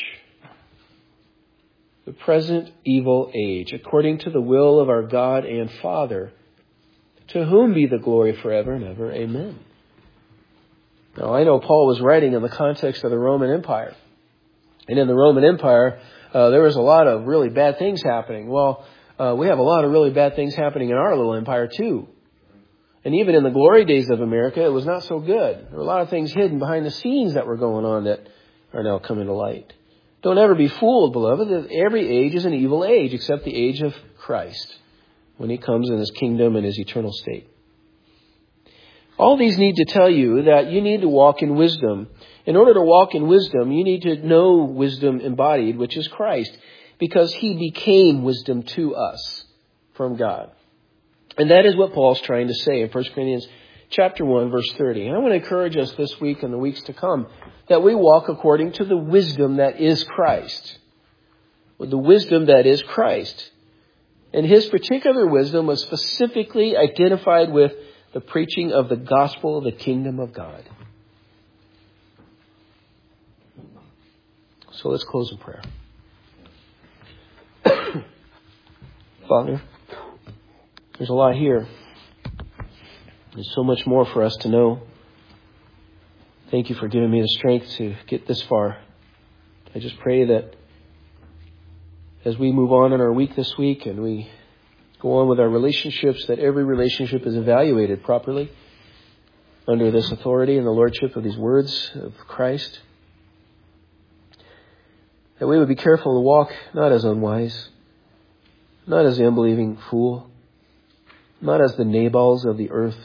The present evil age, according to the will of our God and Father, to whom be the glory forever and ever. Amen. Now, I know Paul was writing in the context of the Roman Empire. And in the Roman Empire, there was a lot of really bad things happening. Well, we have a lot of really bad things happening in our little empire, too. And even in the glory days of America, it was not so good. There were a lot of things hidden behind the scenes that were going on that are now coming to light. Don't ever be fooled, beloved, that every age is an evil age except the age of Christ, when he comes in his kingdom and his eternal state. All these need to tell you that you need to walk in wisdom. In order to walk in wisdom, you need to know wisdom embodied, which is Christ, because he became wisdom to us from God. And that is what Paul's trying to say in 1 Corinthians chapter 1, verse 30. And I want to encourage us this week and the weeks to come that we walk according to the wisdom that is Christ. The wisdom that is Christ. And his particular wisdom was specifically identified with the preaching of the gospel of the kingdom of God. So let's close in prayer. Father, there's a lot here. There's so much more for us to know. Thank you for giving me the strength to get this far. I just pray that as we move on in our week this week and we go on with our relationships, that every relationship is evaluated properly under this authority and the lordship of these words of Christ. That we would be careful to walk not as unwise, not as the unbelieving fool, not as the Nabals of the earth.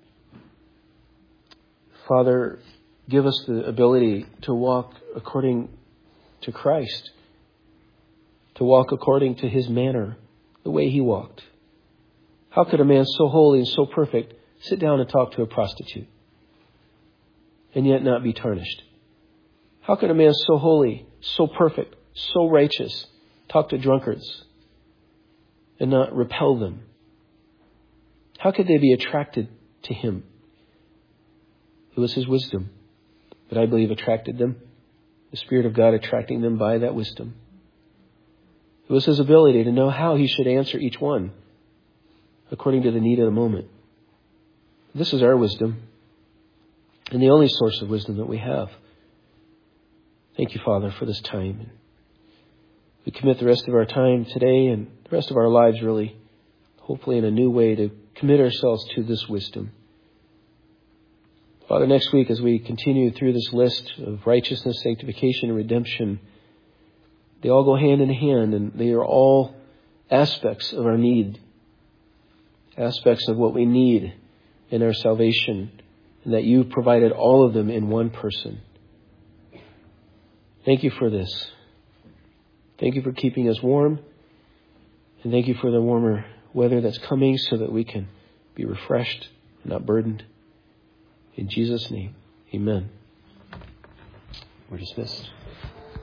Father, give us the ability to walk according to Christ, to walk according to his manner, the way he walked. How could a man so holy and so perfect sit down and talk to a prostitute and yet not be tarnished? How could a man so holy, so perfect, so righteous talk to drunkards and not repel them? How could they be attracted to him? It was his wisdom that I believe attracted them. The Spirit of God attracting them by that wisdom. It was his ability to know how he should answer each one according to the need of the moment. This is our wisdom and the only source of wisdom that we have. Thank you, Father, for this time. We commit the rest of our time today and the rest of our lives, really, hopefully in a new way, to commit ourselves to this wisdom. Father, next week as we continue through this list of righteousness, sanctification, and redemption, they all go hand in hand, and they are all aspects of our need, aspects of what we need in our salvation, and that you provided all of them in one person. Thank you for this. Thank you for keeping us warm, and thank you for the warmer weather that's coming so that we can be refreshed and not burdened. In Jesus' name, amen. We're dismissed.